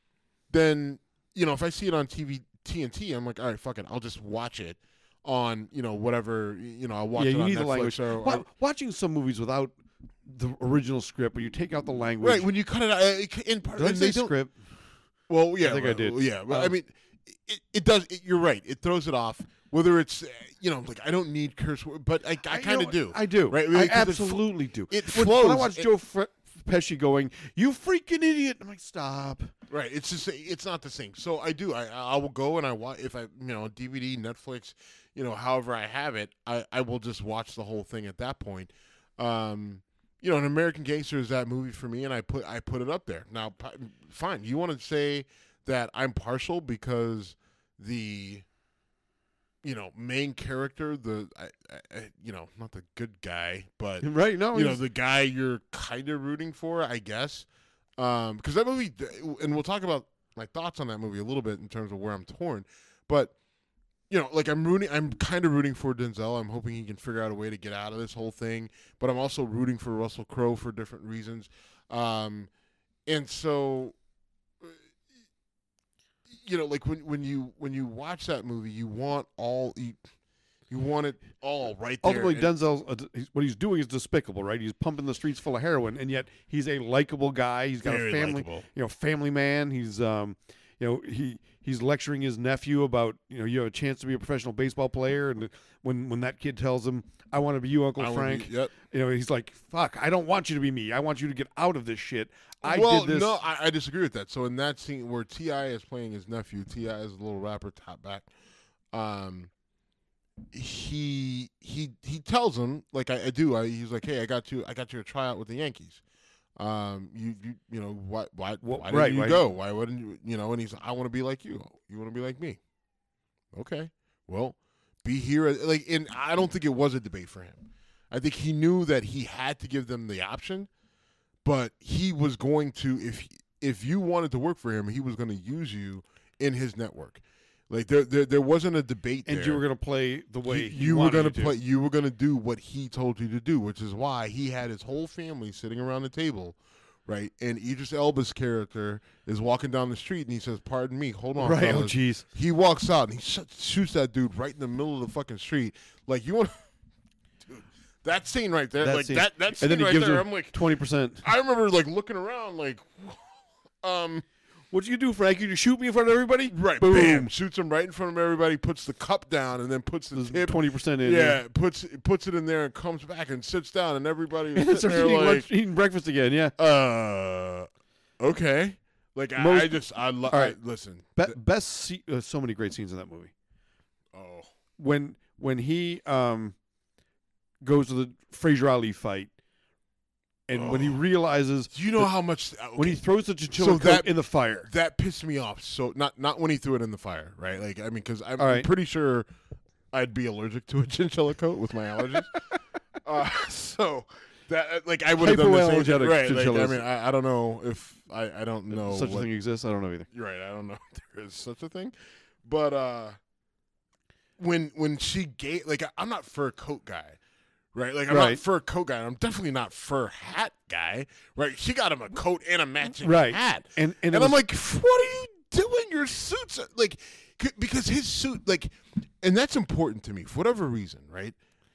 then you know if I see it on T V T N T, I'm like, all right, fuck it, I'll just watch it on you know whatever you know I'll watch yeah, it you on need Netflix the language. or, Wa- or watching some movies without the original script, when you take out the language, right when you cut it out. uh, In part, did I and say they don't- script? Well, yeah, I think I right, did. well, yeah, well, I Uh, mean, it, it does. It, you're right. It throws it off. Whether it's uh, you know, like I don't need curse words, but I, I you kind know, of do. I do. Right? I Because it fl- absolutely do. it when, when I flows. watch It- Joe Fre- Pesci going, "You freaking idiot!" I'm like, "Stop." Right. It's just it's not the same. So I do. I I will go and I watch if I you know D V D, Netflix, you know, however I have it, I I will just watch the whole thing at that point. Um, you know, an American Gangster is that movie for me, and I put I put it up there. Now, p- fine. You want to say that I'm partial because the you know main character, the I, I, I- you know not the good guy, but Right? No, you know he's- the guy you're kind of rooting for, I guess. Um, because that movie, and we'll talk about my thoughts on that movie a little bit in terms of where I'm torn, but you know, like I'm rooting, I'm kind of rooting for Denzel. I'm hoping he can figure out a way to get out of this whole thing, but I'm also rooting for Russell Crowe for different reasons. Um, and so, you know, like when when you when you watch that movie, you want all you, you want it all right there. ultimately, And- Denzel's uh, he's- what he's doing is despicable, right? He's pumping the streets full of heroin, and yet he's a likable guy. He's got Very a family, likable. you know, family man. He's um, you know, he he's lecturing his nephew about, you know, you have a chance to be a professional baseball player, and when when that kid tells him, "I want to be you, Uncle I wanna Frank," be- yep. you know, he's like, "Fuck, I don't want you to be me. I want you to get out of this shit. I well, did this." no, I, I disagree with that. So in that scene where T I is playing his nephew, T I is a little rapper, top back. Um, he he he tells him like I, I do. I, he's like, hey, I got you, I got you a tryout with the Yankees. Um, you you you know why why Well, why didn't right, you right. go? Why wouldn't you? You know? And he's, I want to be like you. You want to be like me? Okay, well, be here. Like, and I don't think it was a debate for him. I think he knew that he had to give them the option. But he was going to, if if you wanted to work for him, he was going to use you in his network. Like there, there, there wasn't a debate. And there. you were going to play the way you, he you were wanted gonna you to. play. You were gonna do what he told you to do, which is why he had his whole family sitting around the table, right? And Idris Elba's character is walking down the street, and he says, "Pardon me, hold on, Right? Oh, fellas." jeez. He walks out and he sh- shoots that dude right in the middle of the fucking street. Like you want, dude, that scene right there, That like scene. that, that scene And then he right gives there. her I'm like, twenty percent. I remember like looking around, like, um. What'd you do, Frank? You shoot me in front of everybody? Right, Boom. bam, shoots him right in front of everybody, puts the cup down, and then puts the tip. twenty percent in. Yeah, puts puts it in there and comes back and sits down, and everybody And is starts sitting there eating, like, lunch, eating breakfast again, yeah. uh, okay. Like I, Most- I just I, lo- All right. I listen. Be- th- best, se- uh, so many great scenes in that movie. oh, When when he um goes to the Fraser Ali fight, and when he Oh. realizes do you know how much uh, when he okay, throws the chinchilla So coat that- in the fire. that pissed me off? So not not when he threw it in the fire, right? Like I mean, because I'm, All I'm right. pretty sure I'd be allergic to a chinchilla coat with my allergies. uh, so. That like I would have done the same thing. Hypoallergenic Right? Like, I chinchillas. mean, I, I don't know if I, I don't know Such what, a thing exists. I don't know either. You're right. I don't know if there is such a thing, but uh, when when she gave like I- I'm not fur coat guy, right? Like I'm not Right. fur coat guy. And I'm definitely not fur hat guy, right? She got him a coat and a matching Right. hat, And and, and, it I'm was- like, what are you doing? Your suits are, like c- because his suit like, and that's important to me for whatever reason, right?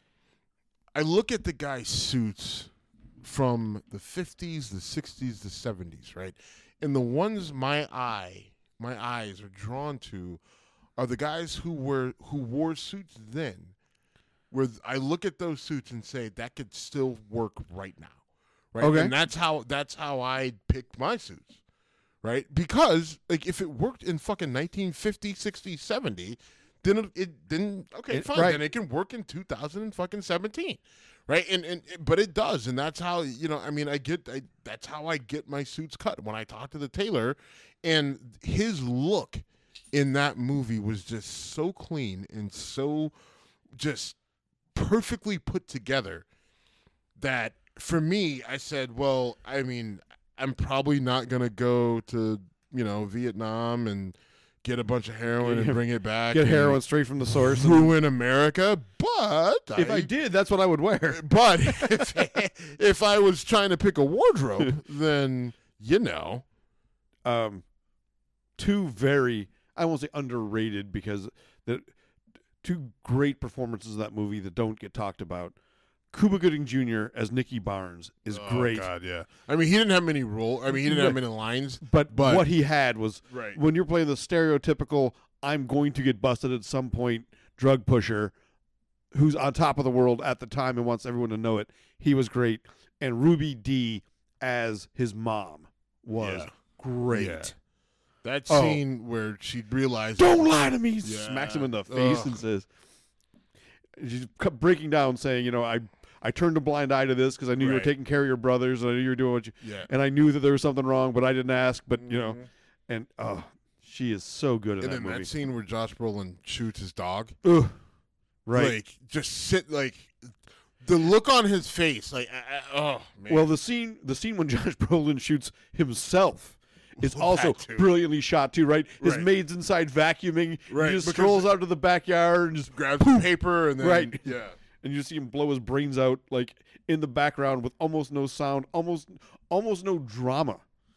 I look at the guy's suits from the fifties, the sixties, the seventies, right? And the ones my eye, my eyes are drawn to are the guys who were who wore suits then. Where I look at those suits and say that could still work right now. Right? Okay. And that's how that's how I pick my suits. Right? Because like if it worked in fucking nineteen fifty, sixty, seventy, then it, it didn't okay, It- fine. right. Then it can work in two thousand fucking seventeen. Right, and and but it does, and that's how you know. I mean, I get I, that's how I get my suits cut when I talk to the tailor, and his look in that movie was just so clean and so just perfectly put together that for me, I said, well, I mean, I'm probably not gonna go to you know Vietnam and get a bunch of heroin and Yeah. bring it back, get and heroin straight from the source. and- ruin America, but if I did, that's what I would wear. but if, if I was trying to pick a wardrobe, then you know, Um, two very, I won't say underrated because the two great performances in that movie that don't get talked about. Cuba Gooding Junior as Nicky Barnes is oh, great, God, yeah. I mean, he didn't have many role. I mean, he didn't have many lines. but, But- what he had was Right. when you're playing the stereotypical "I'm going to get busted at some point" drug pusher who's on top of the world at the time and wants everyone to know it. He was great, and Ruby Dee as his mom was Yeah. great. Yeah. That Oh. scene where she realized, Don't lie to me. Yeah. Smacks him in the face Ugh. and says, she's kept breaking down, saying, you know, I I turned a blind eye to this because I knew you were Right. taking care of your brothers and I knew you were doing what you, yeah, and I knew that there was something wrong, but I didn't ask. But you know, Mhm. and oh, she is so good in and that then movie. that scene where Josh Brolin shoots his dog, Ugh. Right. Like, just sit like the look on his face, like, I, I, oh man. Well, the scene the scene when Josh Brolin shoots himself is Well, also that too. brilliantly shot too. Right. His Right. maid's inside vacuuming. Right, He just because- strolls out to the backyard and just grabs the paper and then Right. yeah. and you see him blow his brains out like in the background with almost no sound, almost almost no drama,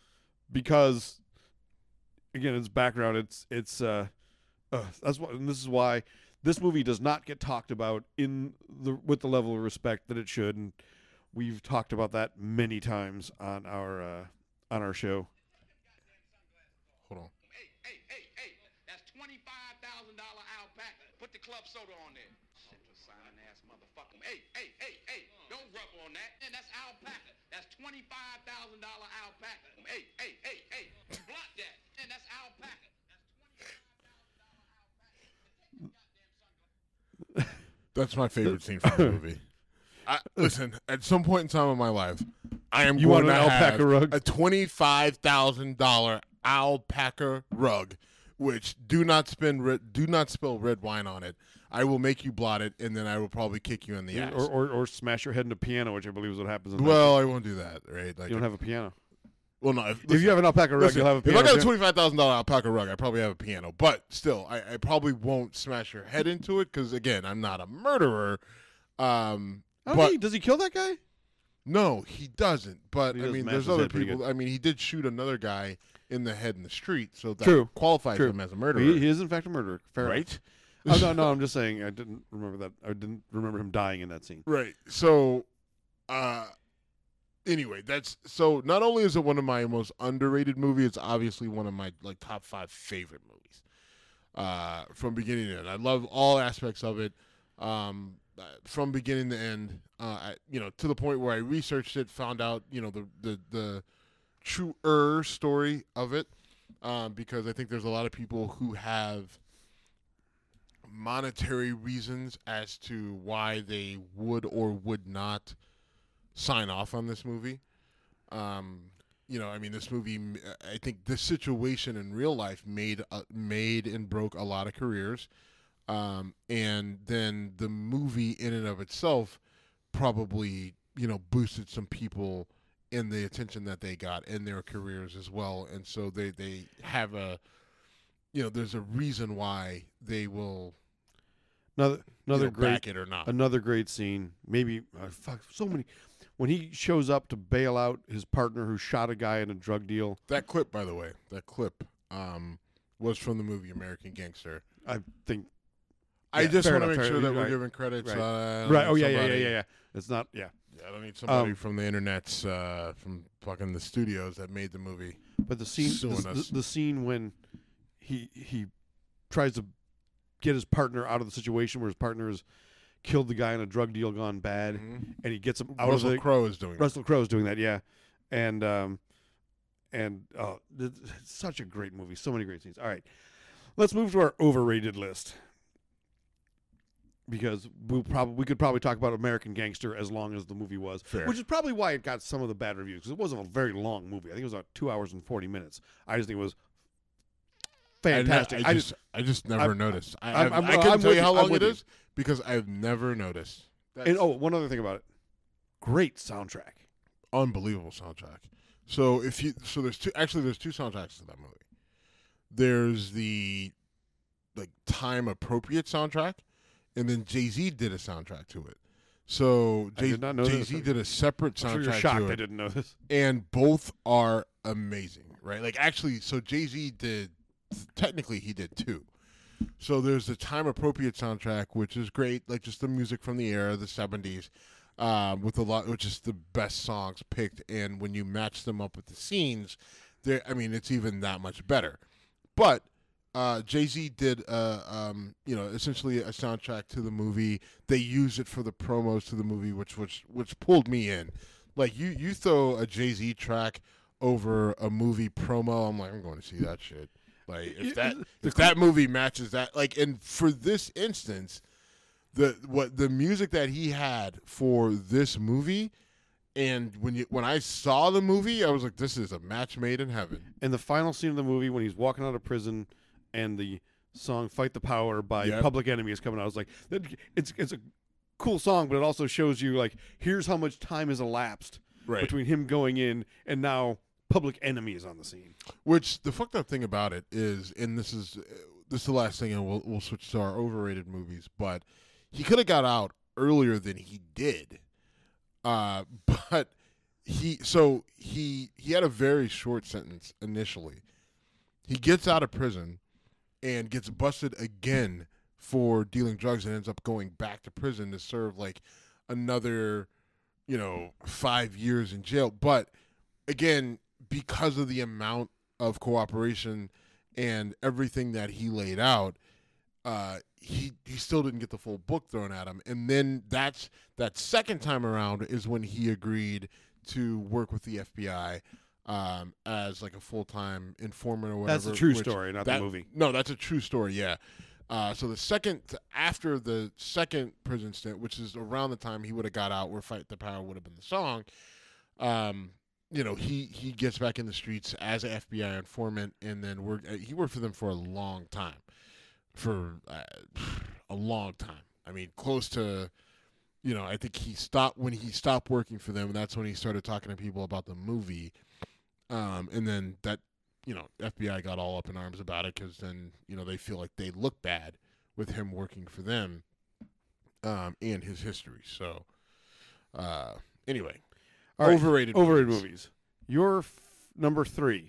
because again, it's background. It's it's uh, uh that's what, and this is why this movie does not get talked about in the with the level of respect that it should, and we've talked about that many times on our uh, on our show. Hold on. Hey, hey, hey, hey, that's twenty-five thousand dollars alpaca. Put the club soda on there. Central signing ass motherfucker. Hey, hey, hey, hey, don't rub on that. And that's alpaca. That's twenty-five thousand dollars alpaca. Hey, hey, hey, hey, block that. And that's alpaca. That's twenty-five thousand dollars alpaca. That's my favorite scene from the movie. I, listen, at some point in time in my life, I am You going want to an alpaca have rug? a twenty-five thousand dollar alpaca rug, which do not spend red, do not spill red wine on it. I will make you blot it, and then I will probably kick you in the ass. Or, or or smash your head into a piano, which I believe is what happens. In that. well, I won't do that, right? Like You don't have a piano. Well, no. If, if you have an alpaca rug, listen, you'll have a if piano. I got a too. twenty-five thousand dollar alpaca rug, I probably have a piano. But still, I, I probably won't smash your head into it because, again, I'm not a murderer. Um, I don't but think- does he kill that guy? no, he doesn't. But He I does mean, smash there's his other head pretty people. good. I mean, he did shoot another guy in the head in the street, so that True. qualifies True. him as a murderer, He, he is in fact a murderer. Fair right? enough. Oh no, no, I'm just saying I didn't remember that. I didn't remember him dying in that scene. Right. So, uh, anyway, that's so. Not only is it one of my most underrated movies, it's obviously one of my like top five favorite movies. Uh, from beginning to end, I love all aspects of it. Um, from beginning to end, uh, I, you know, to the point where I researched it, found out, you know, the the the truer story of it, um, because I think there's a lot of people who have monetary reasons as to why they would or would not sign off on this movie. Um, you know, I mean, this movie, I think this situation in real life made uh, made and broke a lot of careers. Um, and then the movie in and of itself probably, you know, boosted some people in the attention that they got in their careers as well. And so they, they have a, you know, there's a reason why they will Another another you know, great back it or not. another great scene. Maybe uh, fuck so many. When he shows up to bail out his partner who shot a guy in a drug deal. That clip, by the way, that clip um, was from the movie American Gangster. I think. I Yeah, just fair want to enough, make fair- sure that right, we're giving credits. right. Uh, I don't Right. need Oh yeah, yeah, yeah, somebody- yeah, yeah. It's not. Yeah. Yeah, I don't need somebody Um, from the internets, uh, from fucking the studios that made the movie. But the scene, Suing the, us. the, the scene when he he tries to get his partner out of the situation where his partner has killed the guy in a drug deal gone bad, Mhm. and he gets him out Russell of the. Crowe is doing it. Russell Crowe's doing that, yeah, and um, and oh, it's such a great movie. So many great scenes. All right, let's move to our overrated list because we'll probably we could probably talk about American Gangster as long as the movie was, Fair. which is probably why it got some of the bad reviews because it wasn't a very long movie. I think it was about two hours and forty minutes. I just think it was fantastic. I, I, just, I just never I'm- noticed. I, I'm- I've- I'm- I couldn't I'm tell with you you. how I'm long with it you. is because I've never noticed. That's and oh, one other thing about it, great soundtrack. unbelievable soundtrack. So if you, so there's two. Actually, there's two soundtracks to that movie. There's the like time appropriate soundtrack, and then Jay-Z did a soundtrack to it. So I Jay, did not know this. Jay-Z did a separate I'm sure you're soundtrack shocked to I it, didn't know this. and both are amazing, right? Like actually, so Jay-Z did technically he did two. So there's the time appropriate soundtrack, which is great, like just the music from the era, the seventies, um, with a lot, which is the best songs picked. And when you match them up with the scenes, there, I mean, it's even that much better. But uh, Jay-Z did, uh, um, you know, essentially a soundtrack to the movie. They use it for the promos to the movie, which which which pulled me in. Like you, you throw a Jay-Z track over a movie promo, I'm like, I'm going to see that shit. Like if that The if that movie matches that, like, and for this instance, the what the music that he had for this movie, and when you when I saw the movie, I was like, this is a match made in heaven. And the final scene of the movie when he's walking out of prison and the song Fight the Power by Yep. Public Enemy is coming out. I was like, that, it's it's a cool song, but it also shows you, like, here's how much time has elapsed Right. between him going in and now Public Enemy is on the scene. Which the fucked up thing about it is, and this is this is the last thing, and we'll we'll switch to our overrated movies. But he could have got out earlier than he did. Uh, but he so he he had a very short sentence initially. He gets out of prison and gets busted again for dealing drugs and ends up going back to prison to serve like another, you know, five years in jail. But again, because of the amount of cooperation and everything that he laid out, uh, he he still didn't get the full book thrown at him. And then that's that second time around is when he agreed to work with the F B I um, as like a full time informant or whatever. That's the true which- story, not that- the movie. No, that's a true story. Yeah. Uh, so the second after the second prison stint, which is around the time he would have got out, where "Fight the Power" would have been the song. Um, you know, he he gets back in the streets as an F B I informant, and then worked. He worked for them for a long time, for uh, a long time. I mean, close to, you know, I think he stopped when he stopped working for them. That's when he started talking to people about the movie. Um, and then that, you know, F B I got all up in arms about it because then, you know, they feel like they look bad with him working for them um, and his history. So, uh, anyway, All right, overrated overrated movies. movies. Your f- number three.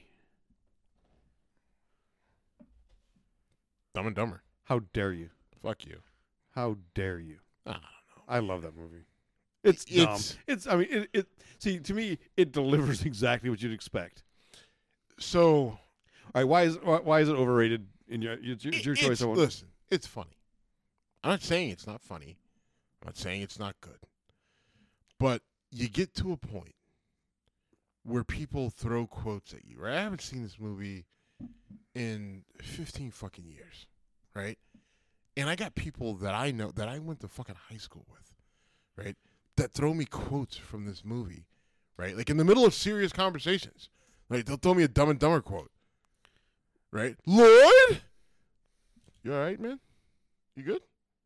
Dumb and Dumber. How dare you? Fuck you. How dare you? I don't know. I love that movie. It's dumb. It's- It's. I mean, it, it. See, to me, it delivers exactly what you'd expect. So, All right, why is why, why is it overrated? In your, it's your, it's your it- choice. it's- I want- listen, it's funny. I'm not saying it's not funny. I'm not saying it's not good. But you get to a point where people throw quotes at you, right? I haven't seen this movie in fifteen fucking years, right? And I got people that I know that I went to fucking high school with, right? That throw me quotes from this movie, right? Like in the middle of serious conversations. Like they'll throw me a Dumb and Dumber quote, right? Lloyd? You all right, man? You good?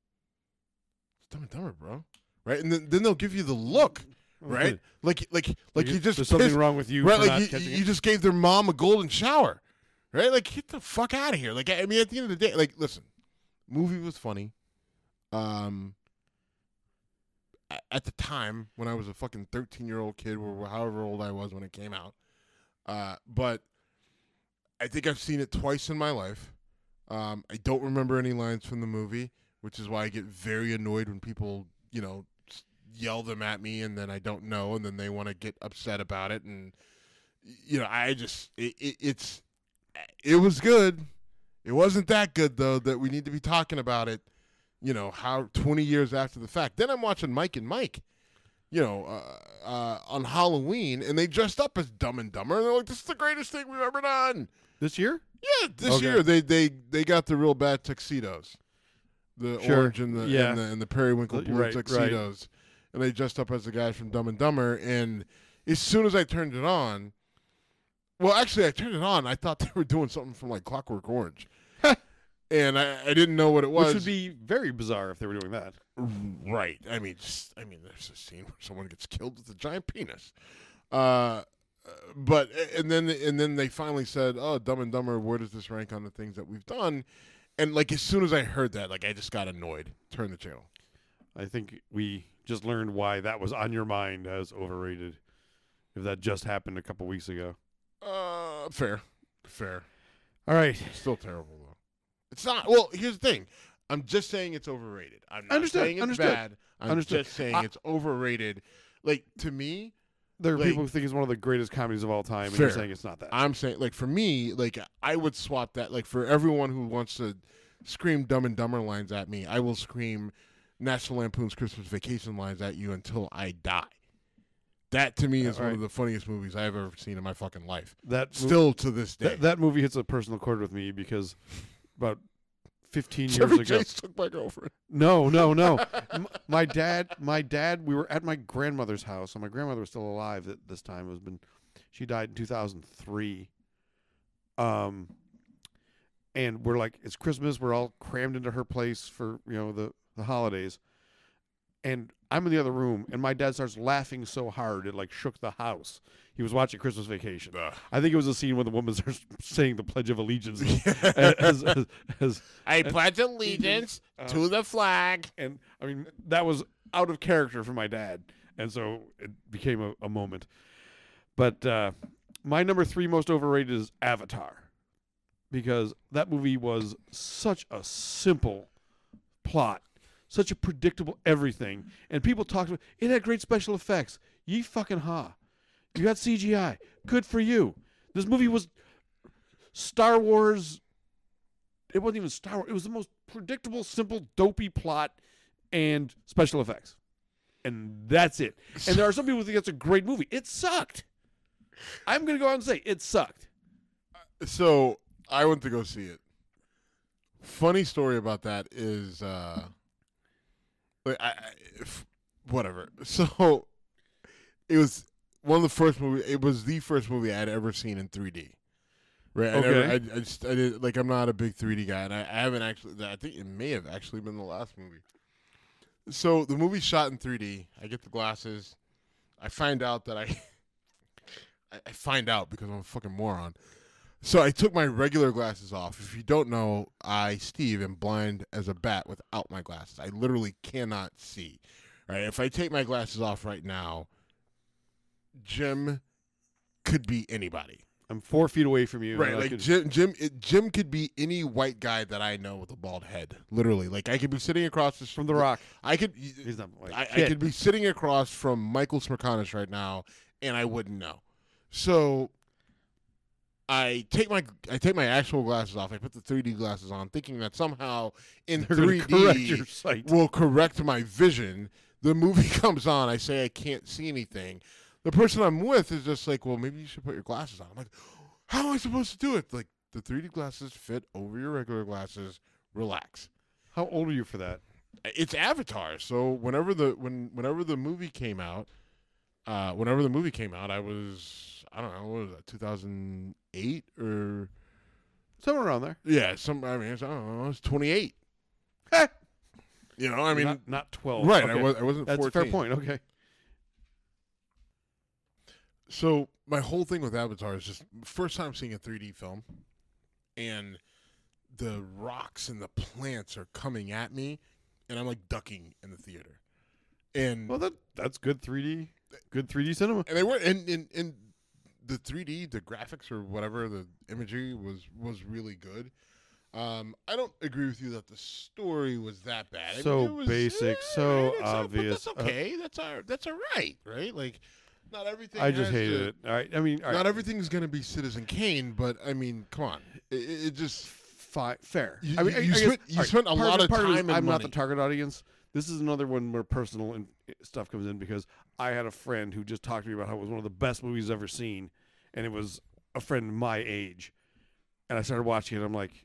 It's Dumb and Dumber, bro. Right? And then, then they'll give you the look, right? Like like like you just there's something pissed- wrong with you. right? for Like not you, catching you it. just gave their mom a golden shower, right? Like get the fuck out of here. Like I mean, at the end of the day, like listen, movie was funny. Um, a- at the time when I was a fucking thirteen year old kid, or however old I was when it came out, uh, but I think I've seen it twice in my life. Um, I don't remember any lines from the movie, which is why I get very annoyed when people, you know, s- yell them at me, and then I don't know, and then they want to get upset about it, and you know, I just it, it, it's it was good. It wasn't that good though that we need to be talking about it. You know, how twenty years after the fact. Then I'm watching Mike and Mike, you know, uh, uh, on Halloween, and they dressed up as Dumb and Dumber, and they're like, "This is the greatest thing we've ever done." This year? Yeah, this Okay. year they, they they got the real bad tuxedos, the Sure. orange and the, Yeah. and the and the periwinkle Uh, blue right, right. tuxedos, and they dressed up as the guys from Dumb and Dumber. And as soon as I turned it on, well, actually, I turned it on. I thought they were doing something from like Clockwork Orange, and I, I didn't know what it was. Which would be very bizarre if they were doing that. Right. I mean, just, I mean, there's a scene where someone gets killed with a giant penis. Uh, but and then and then they finally said, "Oh, Dumb and Dumber, where does this rank on the things that we've done?" And like as soon as I heard that, like I just got annoyed. Turn the channel. I think we just learned why that was on your mind as overrated. If that just happened a couple weeks ago. Uh, fair, fair. All right. Still terrible though. It's not. Well, here's the thing. I'm just saying it's overrated. I'm not Understood, saying it's understood, bad. I'm understood. just saying I- it's overrated. Like to me. There are Like- people who think it's one of the greatest comedies of all time, and Fair. you're saying it's not that. I'm saying, like, for me, like, I would swap that. Like, for everyone who wants to scream Dumb and Dumber lines at me, I will scream National Lampoon's Christmas Vacation lines at you until I die. That, to me, Yeah, is one right. of the funniest movies I've ever seen in my fucking life. that mo- Still to this day. that, that movie hits a personal chord with me because about fifteen years Chevy ago. Chase took my girlfriend. No, no, no. M- my dad, my dad. We were at my grandmother's house, and my grandmother was still alive at this time. It was been, she died in two thousand three. Um, and we're like, it's Christmas. We're all crammed into her place for you know the the holidays, and I'm in the other room, and my dad starts laughing so hard it like shook the house. He was watching Christmas Vacation. Ugh. I think it was a scene where the woman starts saying the Pledge of Allegiance as, as, as, as I pledge allegiance Uh, to the flag. and I mean that was out of character for my dad, and so it became a, a moment. But uh, my number three most overrated is Avatar, because that movie was such a simple plot, such a predictable everything, and people talked about it had great special effects. Ye fucking ha, you got C G I, good for you. This movie was Star Wars. It wasn't even Star Wars. It was the most predictable, simple, dopey plot and special effects. And that's it. And there are some people who think that's a great movie. It sucked. I'm going to go out and say it sucked. So I went to go see it. Funny story about that is, uh, like I, I if, whatever. So it was one of the first movie. It was the first movie I'd ever seen in three D. Right. I, never, Okay. I, I just I did like I'm not a big three D guy, and I, I haven't actually. I think it may have actually been the last movie. So the movie's shot in three D. I get the glasses. I find out that I I, I find out because I'm a fucking moron. So I took my regular glasses off. If you don't know, I, Steve, am blind as a bat without my glasses. I literally cannot see. Right? If I take my glasses off right now, Jim could be anybody. I'm four feet away from you. Right, and I like could- Jim, Jim, it, Jim could be any white guy that I know with a bald head. Literally, like I could be sitting across the, from The Rock. I could, He's not like I, I shit. could be sitting across from Michael Smirkanis right now, and I wouldn't know. So I take my I take my actual glasses off. I put the three D glasses on, thinking that somehow in They're gonna three correct D your sight. will correct my vision. The movie comes on. I say I can't see anything. The person I'm with is just like, well, maybe you should put your glasses on. I'm like, how am I supposed to do it? Like, the three D glasses fit over your regular glasses. Relax. How old are you for that? It's Avatar. So whenever the when whenever the movie came out, uh, whenever the movie came out, I was I don't know, what was that, two thousand eight or Somewhere around there. yeah, some I mean, I don't know, I was twenty-eight. You know, I mean, not, not twelve. right? Okay. I was I wasn't That's fourteen. a fair point. Okay. So my whole thing with Avatar is just first time seeing a three D film, and the rocks and the plants are coming at me, and I'm like ducking in the theater, and Well, that that's good three D, good three D cinema. and they were and and, and the three D, the graphics or whatever, the imagery was was really good. Um, I don't agree with you that the story was that bad. I So mean, it was, basic, eh, so right, it's, uh, but obvious. That's okay. that's all. That's all right. Right? Like, not everything. I just has hated to- it. All right. I mean, all right. Not everything's gonna be Citizen Kane, but I mean, come on. It, it it just Fi- fair. You- I mean, you- I- you I guess- spent- you all right, spent a part lot it- of part it is time and I'm not money. the target audience. This is another one where personal and stuff comes in because I had a friend who just talked to me about how it was one of the best movies I've ever seen, and it was a friend my age, and I started watching it. I'm like,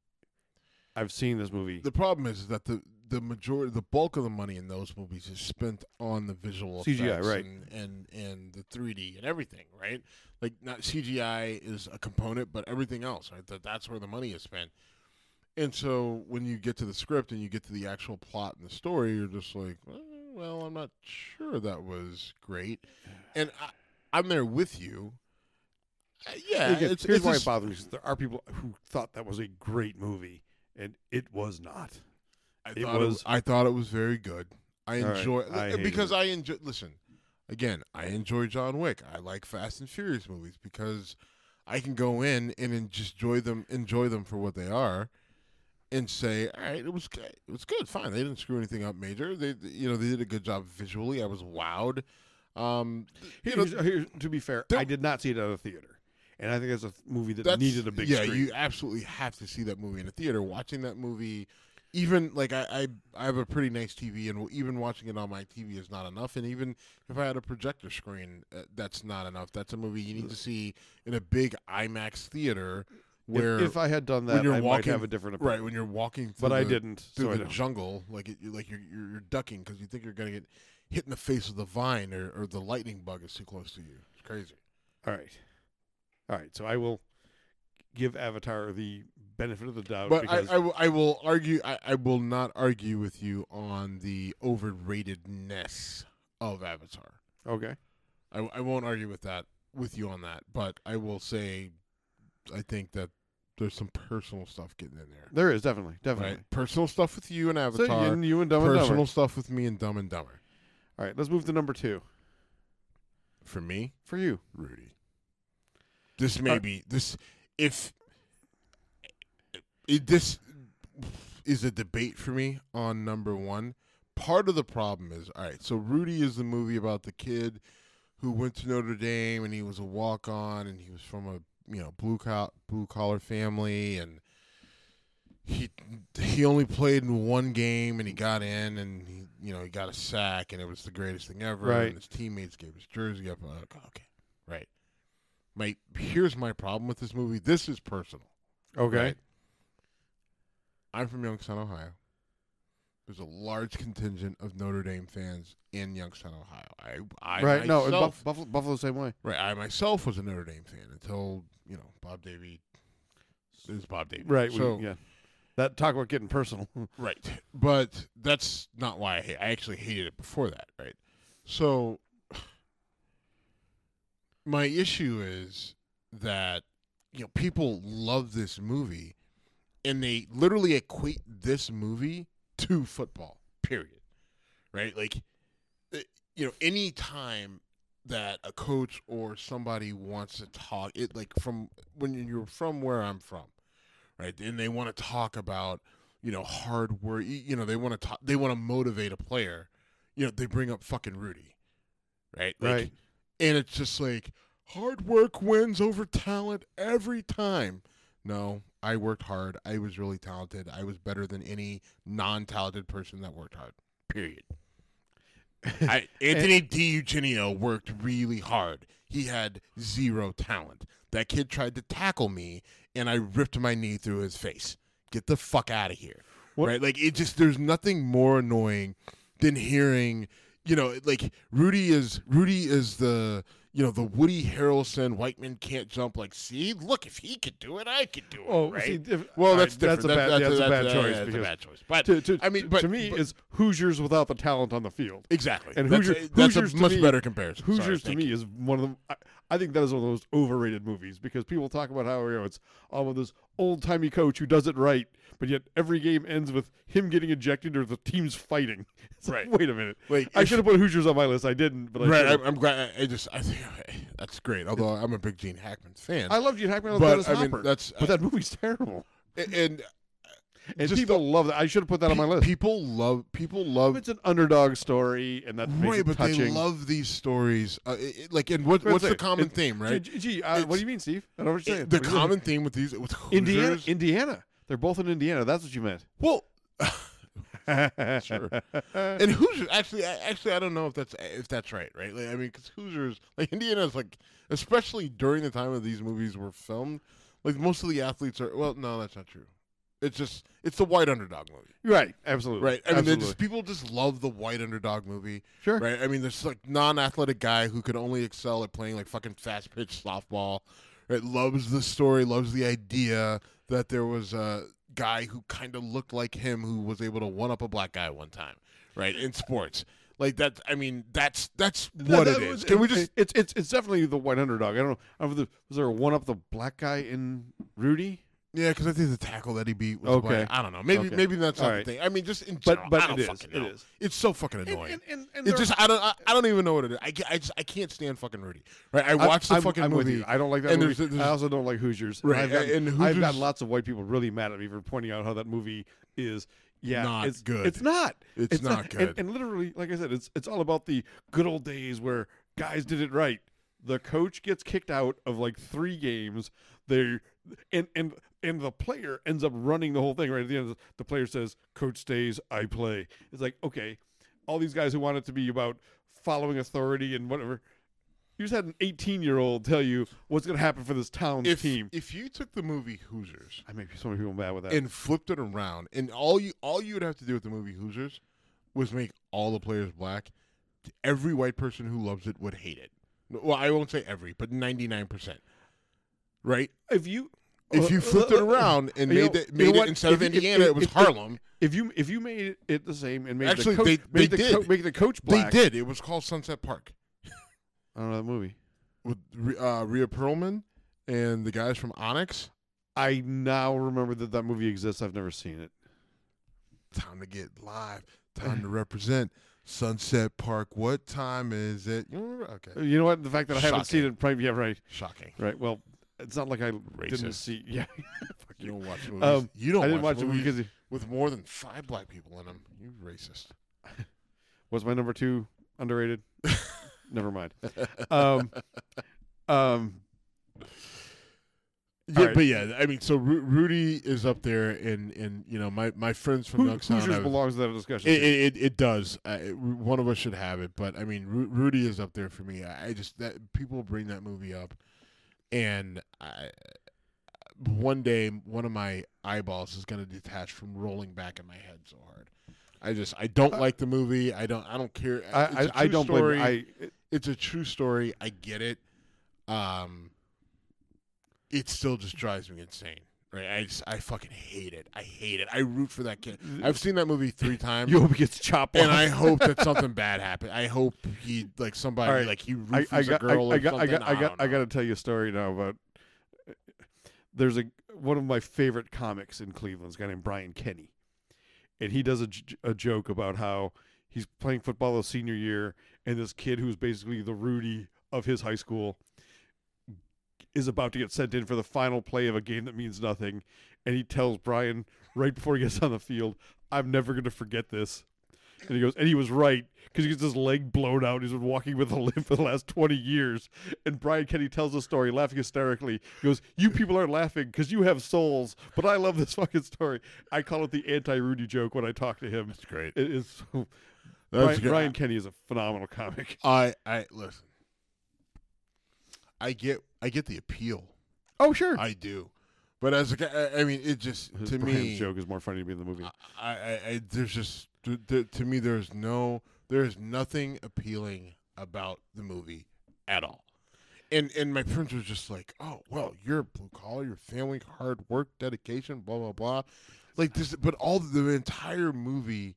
I've seen this movie. the problem is that the the majority, the bulk of the money in those movies is spent on the visual C G I, effects right. and, and and the three D and everything, right? Like, not C G I is a component, but everything else, right? That that's where the money is spent. And so when you get to the script and you get to the actual plot and the story, you're just like, well, well I'm not sure that was great. And I, I'm there with you. Uh, yeah, Again, it's, here's it's why a it bothers me: is there are people who thought that was a great movie, and it was not. I It thought was- I thought it was very good. I All right, enjoy I hated because it. I enjoy. Listen, again, I enjoy John Wick. I like Fast and Furious movies because I can go in and en- just enjoy them, enjoy them for what they are, and say, all right, it was good. It was good. Fine. They didn't screw anything up major. They, you know, they did a good job visually. I was wowed. Um, you know, Here's, here's, to be fair, there- I did not see it at a theater, and I think that's a movie that that's, needed a big yeah, screen. you absolutely have to see that movie in a theater. Watching that movie, even like I, I, I have a pretty nice T V, and even watching it on my T V is not enough. And even if I had a projector screen, uh, that's not enough. That's a movie you need to see in a big IMAX theater. Where if, if I had done when that, you're I walking, might have a different opinion. right when you're walking, through But I the- didn't. through So I the don't. jungle, like it, like you're, you're you're ducking because you think you're gonna get hit in the face with the vine or, or the lightning bug is too close to you. It's crazy. All right, all right. So I will give Avatar the benefit of the doubt. But I, because I, will, I will argue. I, I will not argue with you on the overratedness of Avatar. okay, I, I won't argue with that with you on that. But I will say, I think that there's some personal stuff getting in there. there is definitely, definitely. Right? Personal stuff with you and So Avatar. you, and you and Dumb and personal Dumber. stuff with me and Dumb and Dumber. All right, let's move to number two For me, for you. Rudy. This may Uh, be this if it, this is a debate for me on number one. Part of the problem is, all right, so Rudy is the movie about the kid who went to Notre Dame and he was a walk on and he was from a you know blue collar blue collar family and he he only played in one game and he got in and he you know he got a sack and it was the greatest thing ever Right. and his teammates gave his jersey up. I'm like, okay, right. My here's my problem with this movie. This is personal. Okay, Right. I'm from Youngstown, Ohio. There's a large contingent of Notre Dame fans in Youngstown, Ohio. I, I right. No, and myself, Buff- Buffalo, Buffalo the same way. right. I myself was a Notre Dame fan until you know Bob Davie is Bob Davie. Right. we- So yeah. That talk about getting personal. right, but that's not why I hate. I actually hated it before that. Right. So my issue is that you know people love this movie, and they literally equate this movie to football. Period. Right? Like, you know, any time that a coach or somebody wants to talk, it like from when you're from where I'm from, right? And they want to talk about, you know, hard work. You know, they want to talk. They want to motivate a player. You know, they bring up fucking Rudy, right? Like, Right. And it's just like hard work wins over talent every time. No, I worked hard. I was really talented. I was better than any non-talented person that worked hard. Period. I, Anthony DiEugenio worked really hard. He had zero talent. That kid tried to tackle me, and I ripped my knee through his face. Get the fuck out of here. What- Right? Like, it just, there's nothing more annoying than hearing, you know, like, Rudy is, Rudy is the, you know, the Woody Harrelson, white men can't jump. Like, see, look, if he could do it, I could do it. Oh, right? see, if, well, all that's right, different. That's a That- bad, yeah, that's a bad that- choice. That's a because bad choice. But to, to, I mean, to, but, to me, but, is Hoosiers without the talent on the field. exactly. And that's Hoosier- a, that's Hoosiers a to much me- better comparison. Hoosiers Sorry, to thank me you. is one of the. I, I think that is one of the most overrated movies because people talk about how, you know, it's all of this old timey coach who does it right, but yet every game ends with him getting ejected or the team's fighting. It's like, Right. wait a minute. Like, I if- should have put Hoosiers on my list. I didn't, but I Right, should've. I'm, I'm glad. I just, I think that's great. Although I'm a big Gene Hackman fan, I love Gene Hackman on but Dennis I mean, Hopper, that's but that movie's terrible. and, and And just people love that. I should have put that on my pe- list. People love, people love, It's an underdog story, and that makes right? it But touching. they love these stories. Uh, it, it- like, and what, That's what's the it. common It- theme, right? Gee, gee, uh, what It's- do you mean, Steve? I don't know what you're saying. It- the What do you mean? common theme with these, with Hoosiers, Indiana, Indiana. They're both in Indiana. That's what you meant. well, sure. And Hoosiers, actually, I, actually, I don't know if that's if that's right, right? Like, I mean, because Hoosiers, like Indiana's, like, especially during the time of these movies were filmed, like most of the athletes are. Well, no, that's not true. It's just it's the white underdog movie, Right, absolutely. right? I mean, they absolutely. just, people just love the white underdog movie, Sure. right? I mean, this like non-athletic guy who could only excel at playing like fucking fast pitch softball, right? Loves the story, loves the idea that there was a guy who kind of looked like him who was able to one up a black guy one time, right? In sports, like that. I mean, that's that's No, what that it was- is. Can we just? It's it's it's definitely the white underdog. I don't know. I don't know if the, was there a one up the black guy in Rudy? Yeah, because I think the tackle that he beat was Okay. black. I don't know. Maybe Okay. maybe that's All not right. the thing. I mean, just in But general, but I don't it is. fucking It know. is. It's so fucking And, annoying. and, and, and It there- just I don't I, I don't even know what it is. I, ca- I just I can't stand fucking Rudy. Right? I I- watched the I'm, fucking I'm with movie. you. I don't like that and movie. there's- there's- I also don't like Hoosiers. Right, I've gotten, and I've Hoosiers- gotten lots of white people really mad at me for pointing out how that movie is. Yeah, Not it's good. It's not. It's not And, good. and literally, like I said, it's it's all about the good old days where guys did it right. The coach gets kicked out of like three games. They and and and the player ends up running the whole thing. Right at the end, the player says, "Coach stays, I play." It's like, okay, all these guys who want it to be about following authority and whatever. You just had an eighteen-year-old tell you what's going to happen for this town's if team. if you took the movie Hoosiers I make so many people mad with that. and flipped it around, and all you all you would have to do with the movie Hoosiers was make all the players black, every white person who loves it would hate it. Well, I won't say every, but ninety-nine percent. Right? if you If you uh, flipped it uh, around and you made know- it, you made know it what? instead of If- if- Indiana, if- it was if- Harlem. if you if you made it the same and made Actually, the coach, they- made they the co- did. make the coach black. They did. It was called Sunset Park I don't know that movie. with uh, Rhea Perlman and the guys from Onyx. I now remember that that movie exists. I've never seen it. Time to get live. Time to represent Sunset Park. What time is it? You remember? Okay. You know what? The fact that I haven't seen Shocking. it, probably yeah, right, Shocking. right. Well, it's not like I didn't Racist. see. Yeah, Fuck You you. don't watch movies. Um, you don't I didn't watch, watch it movies because it with more than five black people in them. You racist. was my number two underrated. Never mind. Um, um, Yeah, right. but yeah, I mean, so Ru- Rudy is up there, and and you know, my, my friends from Who, Youngstown. Hoosiers have- belongs to that discussion. It, too. it, it, it does. Uh, it, one of us should have it, but I mean, Ru- Rudy is up there for me. I, I just that people bring that movie up, and I, one day one of my eyeballs is going to detach from rolling back in my head so hard. I just I don't Uh, like the movie. I don't I don't care. I, It's a I, I true don't story. blame. I it- It's a true story. I get it. Um, it still just drives me insane. Right, I, just, I fucking hate it. I hate it. I root for that kid. I've seen that movie three times. You hope he gets chopped and off. I hope that something bad happened. I hope he like somebody Right. like he I, roofs I a got, girl I, I or got, I something. got, I got, don't I know. got to tell you a story now about. There's a one of my favorite comics in Cleveland, this guy named Brian Kenny, and he does a, j- a joke about how he's playing football his senior year, and this kid who's basically the Rudy of his high school is about to get sent in for the final play of a game that means nothing, and he tells Brian right before he gets on the field, "I'm never going to forget this." And he goes, and he was right, because he gets his leg blown out. He's been walking with a limp for the last twenty years. And Brian Kenny tells the story, laughing hysterically. He goes, "You people aren't laughing because you have souls, but I love this fucking story." I call it the anti-Rudy joke when I talk to him. That's great. It is so. That's Brian, good. Brian Kenny is a phenomenal comic. I I listen. I get I get the appeal. Oh, sure. I do, but as a guy, I I mean, it just to Brian's me, joke is more funny to me in the movie. I, I, I there's just th- th- to me there's no there's nothing appealing about the movie at all. And and my friends were just like, "Oh, well, you're blue collar, your family, hard work, dedication, blah blah blah." Like this, but all the entire movie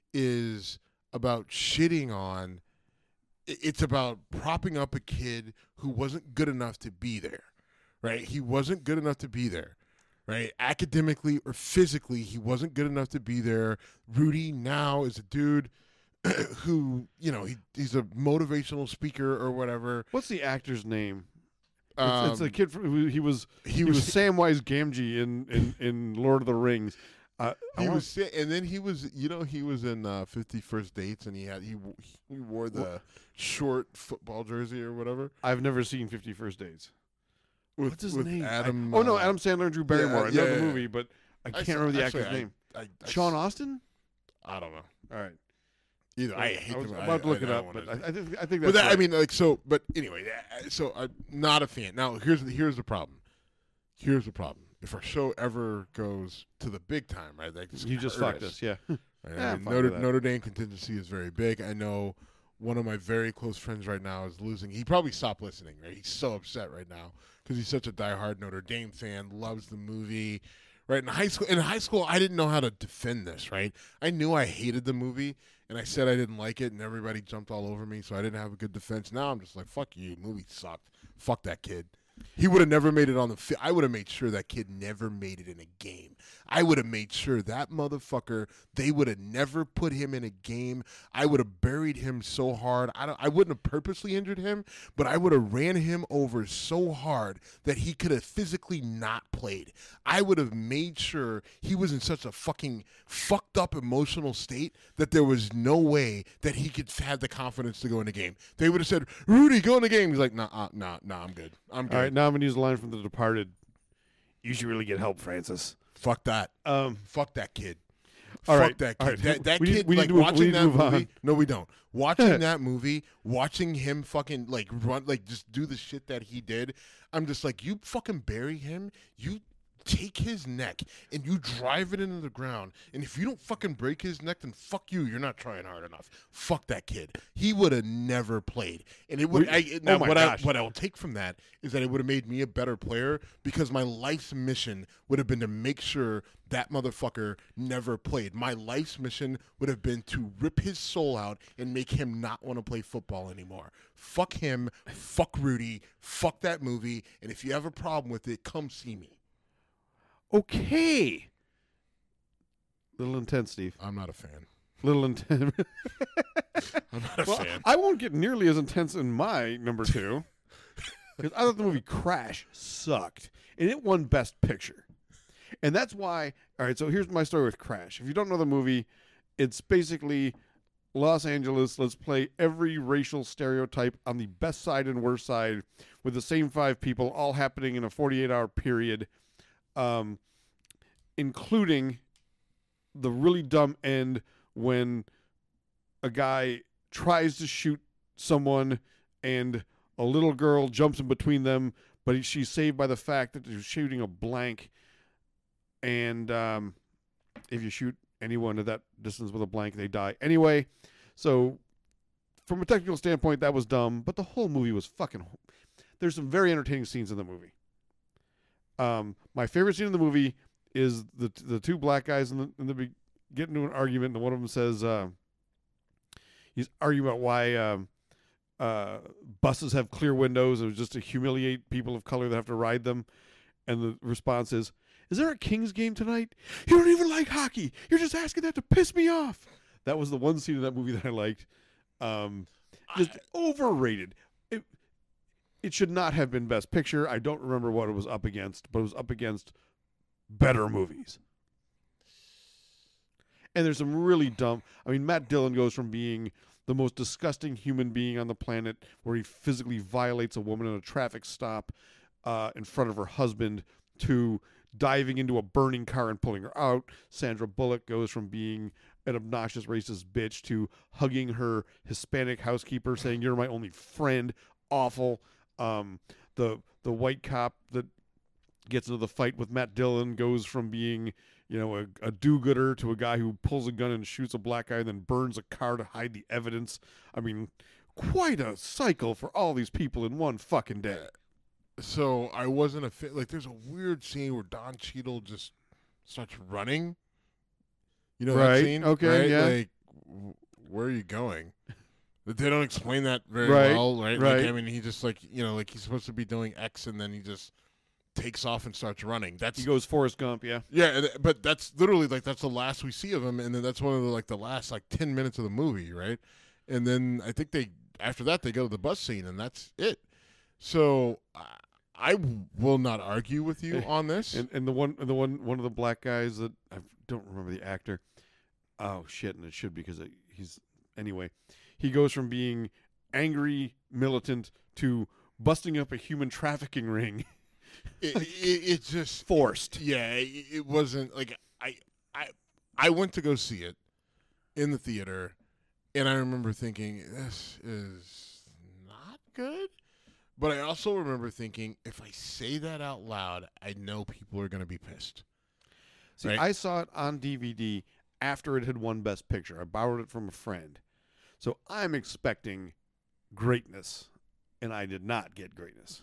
is about shitting on. i- It's about propping up a kid who wasn't good enough to be there, right? He wasn't good enough to be there, right? Academically or physically, he wasn't good enough to be there. Rudy now is a dude who, you know, he he's a motivational speaker or whatever. What's the actor's name? Um, it's, it's a kid from who he was. he He was was Samwise Gamgee in, in, in Lord of the Rings. Uh, I He wanna- was, si- and then he was, you know, he was in uh, fifty First Dates, and he had he w- he wore the short football jersey or whatever. I've never seen fifty First Dates. With, What's his with name? I- Adam. oh no, uh, Adam Sandler and Drew Barrymore. I yeah, know yeah, the yeah. movie, but I can't saw- remember the actually, actor's I- name. I, I, Sean s- Austin. I don't know. All right. Either I hate I was them. about to I, look I, it I up, don't but wanna- I, I think I think But that's. that, I right. mean, like, so. But anyway, uh, so I'm not a fan. Now here's here's the problem. Here's the problem. If our show ever goes to the big time, right? Like you just hurt fucked us. Yeah. Right? Yeah, I I'm mean, fine Notre, with that. Notre Dame contingency is very big. I know one of my very close friends right now is losing. He probably stopped listening, right? He's so upset right now because he's such a diehard Notre Dame fan, loves the movie. Right in high school, in high school, I didn't know how to defend this. Right, I knew I hated the movie, and I said I didn't like it, and everybody jumped all over me, so I didn't have a good defense. Now I'm just like, fuck you, movie sucked. Fuck that kid. He would have never made it on the field. I would have made sure that kid never made it in a game. I would have made sure that motherfucker, they would have never put him in a game. I would have buried him so hard. I don't I wouldn't have purposely injured him, but I would have ran him over so hard that he could have physically not played. I would have made sure he was in such a fucking fucked up emotional state that there was no way that he could have the confidence to go in the game. They would have said, "Rudy, go in the game." He's like, "Nah, uh, nah, nah, I'm good. I'm good." All right. Now I'm gonna use a line from The Departed. You should really get help, Francis. Fuck that. Um. Fuck that kid. All Fuck right, that all kid. right. That, that We need- kid, we need like to move- we watching need to that move movie. on. No, we don't. Watching that movie, watching him fucking like run, like just do the shit that he did. I'm just like, you fucking bury him. You take his neck and you drive it into the ground. And if you don't fucking break his neck, then fuck you. You're not trying hard enough. Fuck that kid. He would have never played. And it would. We- I, now, oh my what I gosh. what I'll take from that is that it would have made me a better player because my life's mission would have been to make sure that motherfucker never played. My life's mission would have been to rip his soul out and make him not want to play football anymore. Fuck him. Fuck Rudy. Fuck that movie. And if you have a problem with it, come see me. Okay. Little intense, Steve. I'm not a fan. Little intense. I'm not a Well, fan. I won't get nearly as intense in my number two because I thought the movie Crash sucked, and it won Best Picture, and that's why. All right, so here's my story with Crash. If you don't know the movie, it's basically Los Angeles. Let's play every racial stereotype on the best side and worst side with the same five people, all happening in a forty-eight hour period, um, including the really dumb end when a guy tries to shoot someone and a little girl jumps in between them, but he, she's saved by the fact that she's shooting a blank. And um, if you shoot anyone at that distance with a blank, they die. Anyway, so from a technical standpoint, that was dumb, but the whole movie was fucking... There's some very entertaining scenes in the movie. Um, my favorite scene in the movie is the the two black guys in the in the be- get into an argument, and one of them says uh, he's arguing about why um, uh, buses have clear windows. It was just to humiliate people of color that have to ride them. And the response is, "Is there a Kings game tonight? You don't even like hockey. You're just asking that to piss me off." That was the one scene in that movie that I liked. Um, just I, overrated. It, it should not have been Best Picture. I don't remember what it was up against, but it was up against better movies. And there's some really dumb... I mean, Matt Dillon goes from being the most disgusting human being on the planet, where he physically violates a woman in a traffic stop uh, in front of her husband, to diving into a burning car and pulling her out. Sandra Bullock goes from being an obnoxious racist bitch to hugging her Hispanic housekeeper, saying, "You're my only friend." Awful. Um, the the white cop that gets into the fight with Matt Dillon goes from being, you know, a, a do-gooder to a guy who pulls a gun and shoots a black guy and then burns a car to hide the evidence. I mean, quite a cycle for all these people in one fucking day. So I wasn't a fit. Like, there's a weird scene where Don Cheadle just starts running. You know right. that scene? Okay. Right? Yeah. Like, w- where are you going? They don't explain that very right. well, right? Right. Like, I mean, he just like you know, like he's supposed to be doing X, and then he just takes off and starts running. That's he goes Forrest Gump. Yeah. Yeah, but that's literally like that's the last we see of him, and then that's one of the like the last like ten minutes of the movie, right? And then I think they after that they go to the bus scene, and that's it. So uh, I will not argue with you on this. And, and the one, the one, one of the black guys that I don't remember the actor. Oh shit! And it should be because it, he's anyway. He goes from being angry militant to busting up a human trafficking ring. It, it, it just forced. Yeah, it, it wasn't like I, I, I went to go see it in the theater, and I remember thinking this is not good. But I also remember thinking, if I say that out loud, I know people are going to be pissed. See, right? I saw it on D V D after it had won Best Picture. I borrowed it from a friend. So I'm expecting greatness, and I did not get greatness.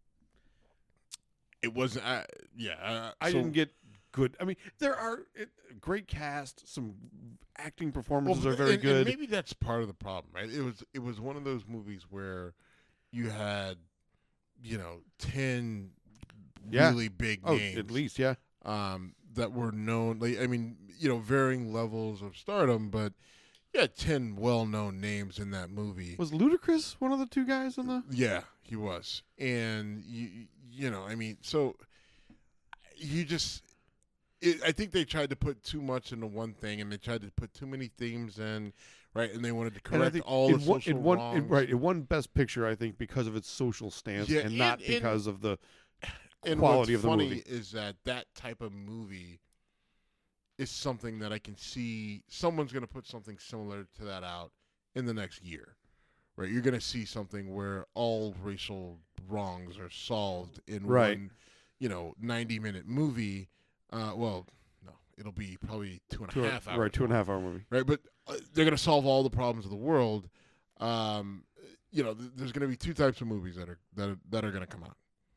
It wasn't, uh, yeah. Uh, I so, didn't get good. I mean, there are it, great cast. Some acting performances well, are very and, good. And maybe that's part of the problem, right? It was it was one of those movies where you had, you know, ten yeah. really big oh, names. at least, yeah. Um, that were known. Like, I mean, you know, varying levels of stardom, but you had ten well-known names in that movie. Was Ludacris one of the two guys in the? Yeah, he was. And you, you know, I mean, so you just. It, I think they tried to put too much into one thing, and they tried to put too many themes in, right? And they wanted to correct all the won, social it won, wrongs. It, right, it won Best Picture, I think, because of its social stance, yeah, and, and not and, because of the and quality what's of the funny movie. Is that that type of movie is something that I can see someone's going to put something similar to that out in the next year, right? You're going to see something where all racial wrongs are solved in right. one, you know, ninety minute movie. Uh, well, no, it'll be probably two and a two, half hours. Right, two and a half hour movie. Right, but uh, they're going to solve all the problems of the world. Um, you know, th- there's going to be two types of movies that are that are, that are going to come out.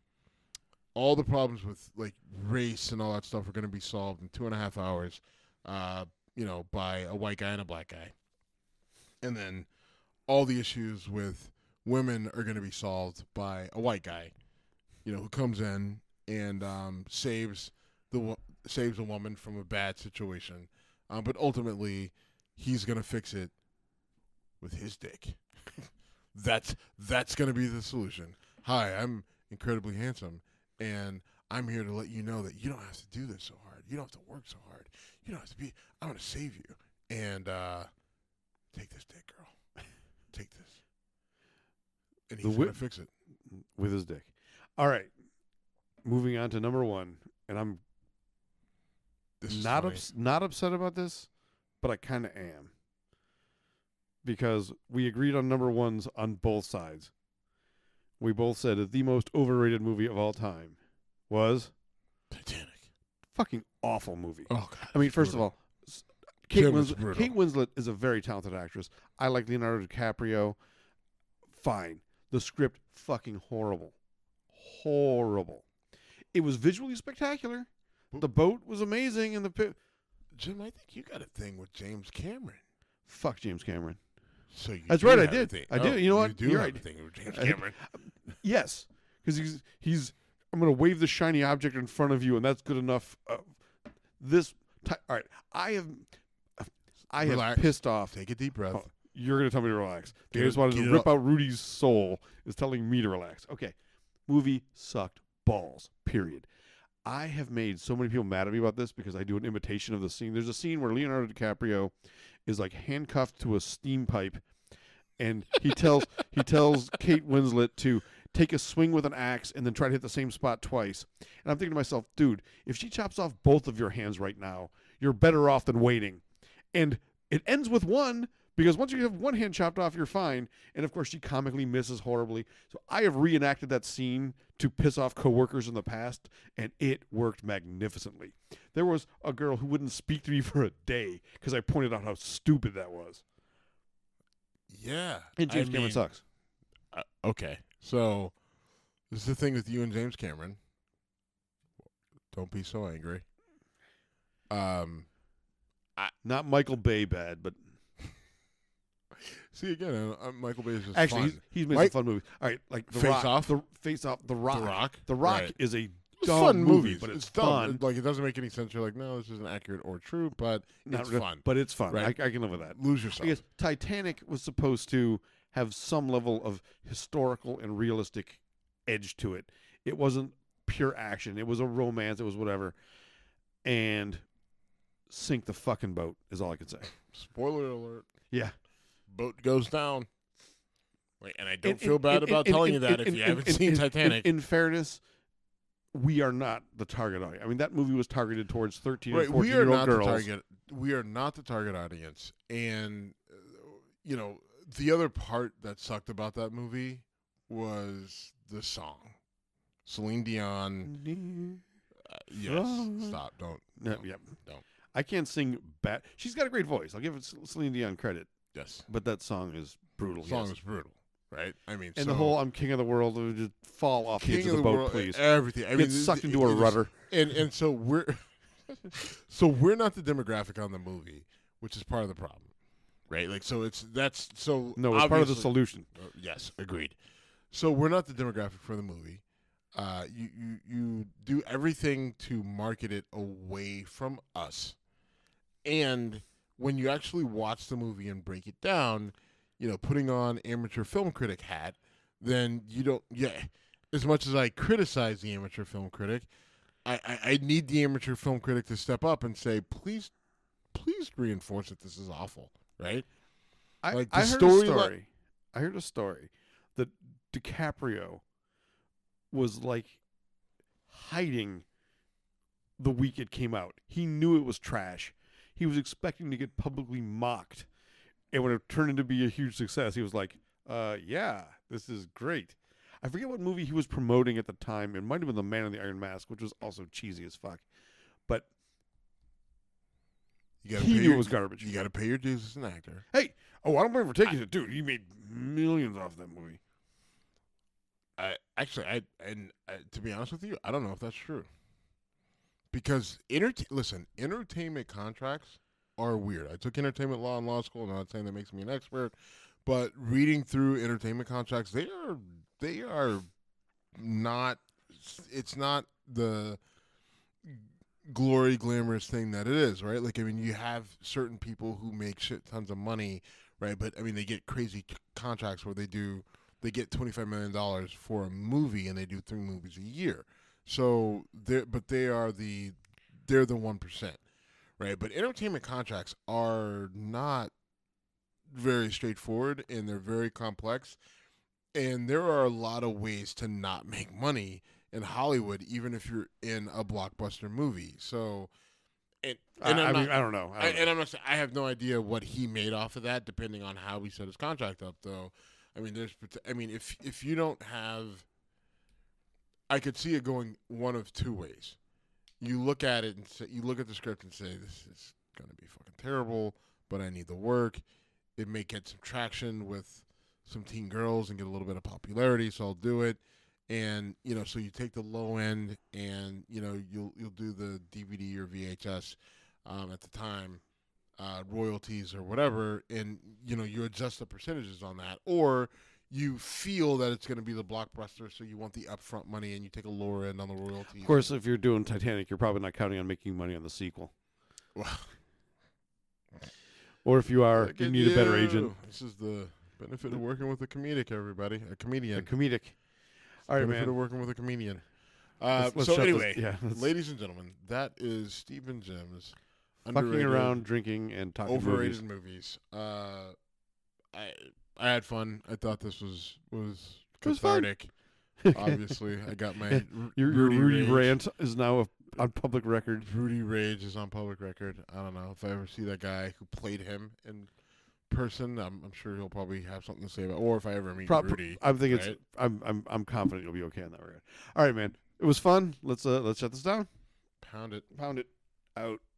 All the problems with like race and all that stuff are going to be solved in two and a half hours, uh, you know, by a white guy and a black guy. And then all the issues with women are going to be solved by a white guy, you know, who comes in and um, saves the wo- saves a woman from a bad situation. Um, but ultimately, he's going to fix it with his dick. that's that's going to be the solution. Hi, I'm incredibly handsome. And I'm here to let you know that you don't have to do this so hard. You don't have to work so hard. You don't have to be. I'm going to save you. And uh, take this dick, girl. Take this. And he's wi- going to fix it. With his dick. All right. Moving on to number one. And I'm This is not funny. ups- not upset about this, but I kind of am. Because we agreed on number ones on both sides. We both said that the most overrated movie of all time was Titanic. fucking awful movie. Oh, God. I mean, first brutal. of all, s- Kate, Jim is Winslet, brutal. Kate Winslet is a very talented actress. I like Leonardo DiCaprio. Fine. The script, fucking horrible. Horrible. It was visually spectacular. The boat was amazing, and the pi- Jim, I think you got a thing with James Cameron. fuck James Cameron. So you That's do right, I have a did. thing- I oh, did. You know what? do You're have right. a thing with James I- Cameron. Yes, because he's he's. I'm gonna wave the shiny object in front of you, and that's good enough. Uh, this ti all right. I have I Relax. have pissed off. Take a deep breath. Oh, you're gonna tell me to relax. Get You it- just wanted get to it rip up. out Rudy's soul. Is telling me to relax. Okay, movie sucked balls. Period. I have made so many people mad at me about this because I do an imitation of the scene. There's a scene where Leonardo DiCaprio is like handcuffed to a steam pipe, and he tells he tells Kate Winslet to take a swing with an axe and then try to hit the same spot twice. And I'm thinking to myself, dude, if she chops off both of your hands right now, you're better off than waiting. And it ends with one, because once you have one hand chopped off, you're fine. And of course, she comically misses horribly. So I have reenacted that scene to piss off coworkers in the past, and it worked magnificently. There was a girl who wouldn't speak to me for a day because I pointed out how stupid that was. Yeah. And James I Cameron mean, sucks. Uh, okay. So, this is the thing with you and James Cameron. Don't be so angry. Um, Not Michael Bay bad, but see again, uh, uh, Michael Bay is just actually, fun. he's, he's made Mike- some fun movies. All right, like The Face Rock. Off? The Face Off. The Rock. The Rock. The Rock Right. is a It's dumb fun movie, movies. but it's, dumb. fun. It- like it doesn't make any sense. You're like, no, this isn't accurate or true, but Not it's re- fun. but it's fun. Right. I, I can live with that. Lose yourself. I guess Titanic was supposed to have some level of historical and realistic edge to it. It wasn't pure action. It was a romance. It was whatever. And sink the fucking boat is all I can say. Spoiler alert: Yeah. boat goes down. Wait, and I don't In- feel in- bad in- about in- telling in- you that in- if you in- haven't in- seen in- Titanic. In, in fairness, we are not the target audience. I mean, that movie was targeted towards thirteen right, and we fourteen are year old not girls. the target. We are not the target audience, and uh, you know the other part that sucked about that movie was the song, Celine Dion. Uh, yes, Oh. stop, don't. No, don't, yeah. don't. I can't sing bad. She's got a great voice. I'll give it Celine Dion credit, Yes, but that song is brutal. the song yes. is brutal, right? I mean, And so the whole "I'm king of the world" would just fall off the King edge of of the the boat, World, please. everything. I Get mean, sucked it- into a it is- rudder. and and so we're so we're not the demographic on the movie, which is part of the problem, right? Like, so it's that's so No, it's part of the obviously- solution. Uh, yes, agreed. So we're not the demographic for the movie. Uh, you, you you do everything to market it away from us, and when you actually watch the movie and break it down, you know, putting on amateur film critic hat, then you don't. Yeah, as much as I criticize the amateur film critic, I, I, I need the amateur film critic to step up and say, please, please reinforce that this is awful, right? I, Like, the I heard story a li- story. I heard a story that DiCaprio was like hiding the week it came out. He knew it was trash. He was expecting to get publicly mocked. And when it turned into be a huge success, he was like, uh, yeah, this is great. I forget what movie he was promoting at the time. It might have been The Man in the Iron Mask, which was also cheesy as fuck. But You gotta he pay knew your, it was garbage. You got to pay your dues as an actor. Hey, oh, I don't blame him for taking it, dude. He made millions off that movie. I actually, I and uh, to be honest with you, I don't know if that's true. Because enter- listen, entertainment contracts are weird. I took entertainment law in law school. I'm not saying that makes me an expert, but reading through entertainment contracts, they are they are not. It's not the glory glamorous thing that it is, right? Like, I mean, you have certain people who make shit tons of money, right? But I mean, they get crazy c- contracts where they do. They get twenty-five million dollars for a movie, and they do three movies a year. So, they but they are the they're the one percent, right? But entertainment contracts are not very straightforward, and they're very complex. And there are a lot of ways to not make money in Hollywood, even if you're in a blockbuster movie. So, and, and I, I'm I not, mean, I don't know. I I, don't know. and I'm not. saying- I have no idea what he made off of that, depending on how he set his contract up. Though, I mean, there's. I mean, if if you don't have, I could see it going one of two ways. You look at it and say, you look at the script and say, this is going to be fucking terrible, but I need the work. It may get some traction with some teen girls and get a little bit of popularity, so I'll do it. And you know, so you take the low end, and you know, you'll you'll do the D V D or V H S um, at the time, uh, royalties or whatever, and you know, you adjust the percentages on that, or you feel that it's going to be the blockbuster, so you want the upfront money, and you take a lower end on the royalties. Of course, if you're doing Titanic, you're probably not counting on making money on the sequel. Well, or if you are, look you at need a better you. agent. This is the benefit of working with a comedic, everybody. A comedian. A comedic. All right, benefit man. of working with a comedian. Uh, Let's- let's so shut this- anyway, yeah, let's- ladies and gentlemen, that is Stephen Jim's Fucking underrated, around, drinking, and talking overrated movies. movies. Uh, I I had fun. I thought this was was It was fun. cathartic. Obviously, I got my Yeah, Ru- Your, your Rudy, Rudy rage. rant is now a, on public record. Rudy Rage is on public record. I don't know if I ever see that guy who played him in person. I'm, I'm sure he'll probably have something to say about. Or if I ever meet Prop- Rudy, I'm thinking right? it's. I'm. I'm. I'm confident you'll be okay in that regard. All right, man. It was fun. Let's uh. Let's shut this down. Pound it. Pound it out.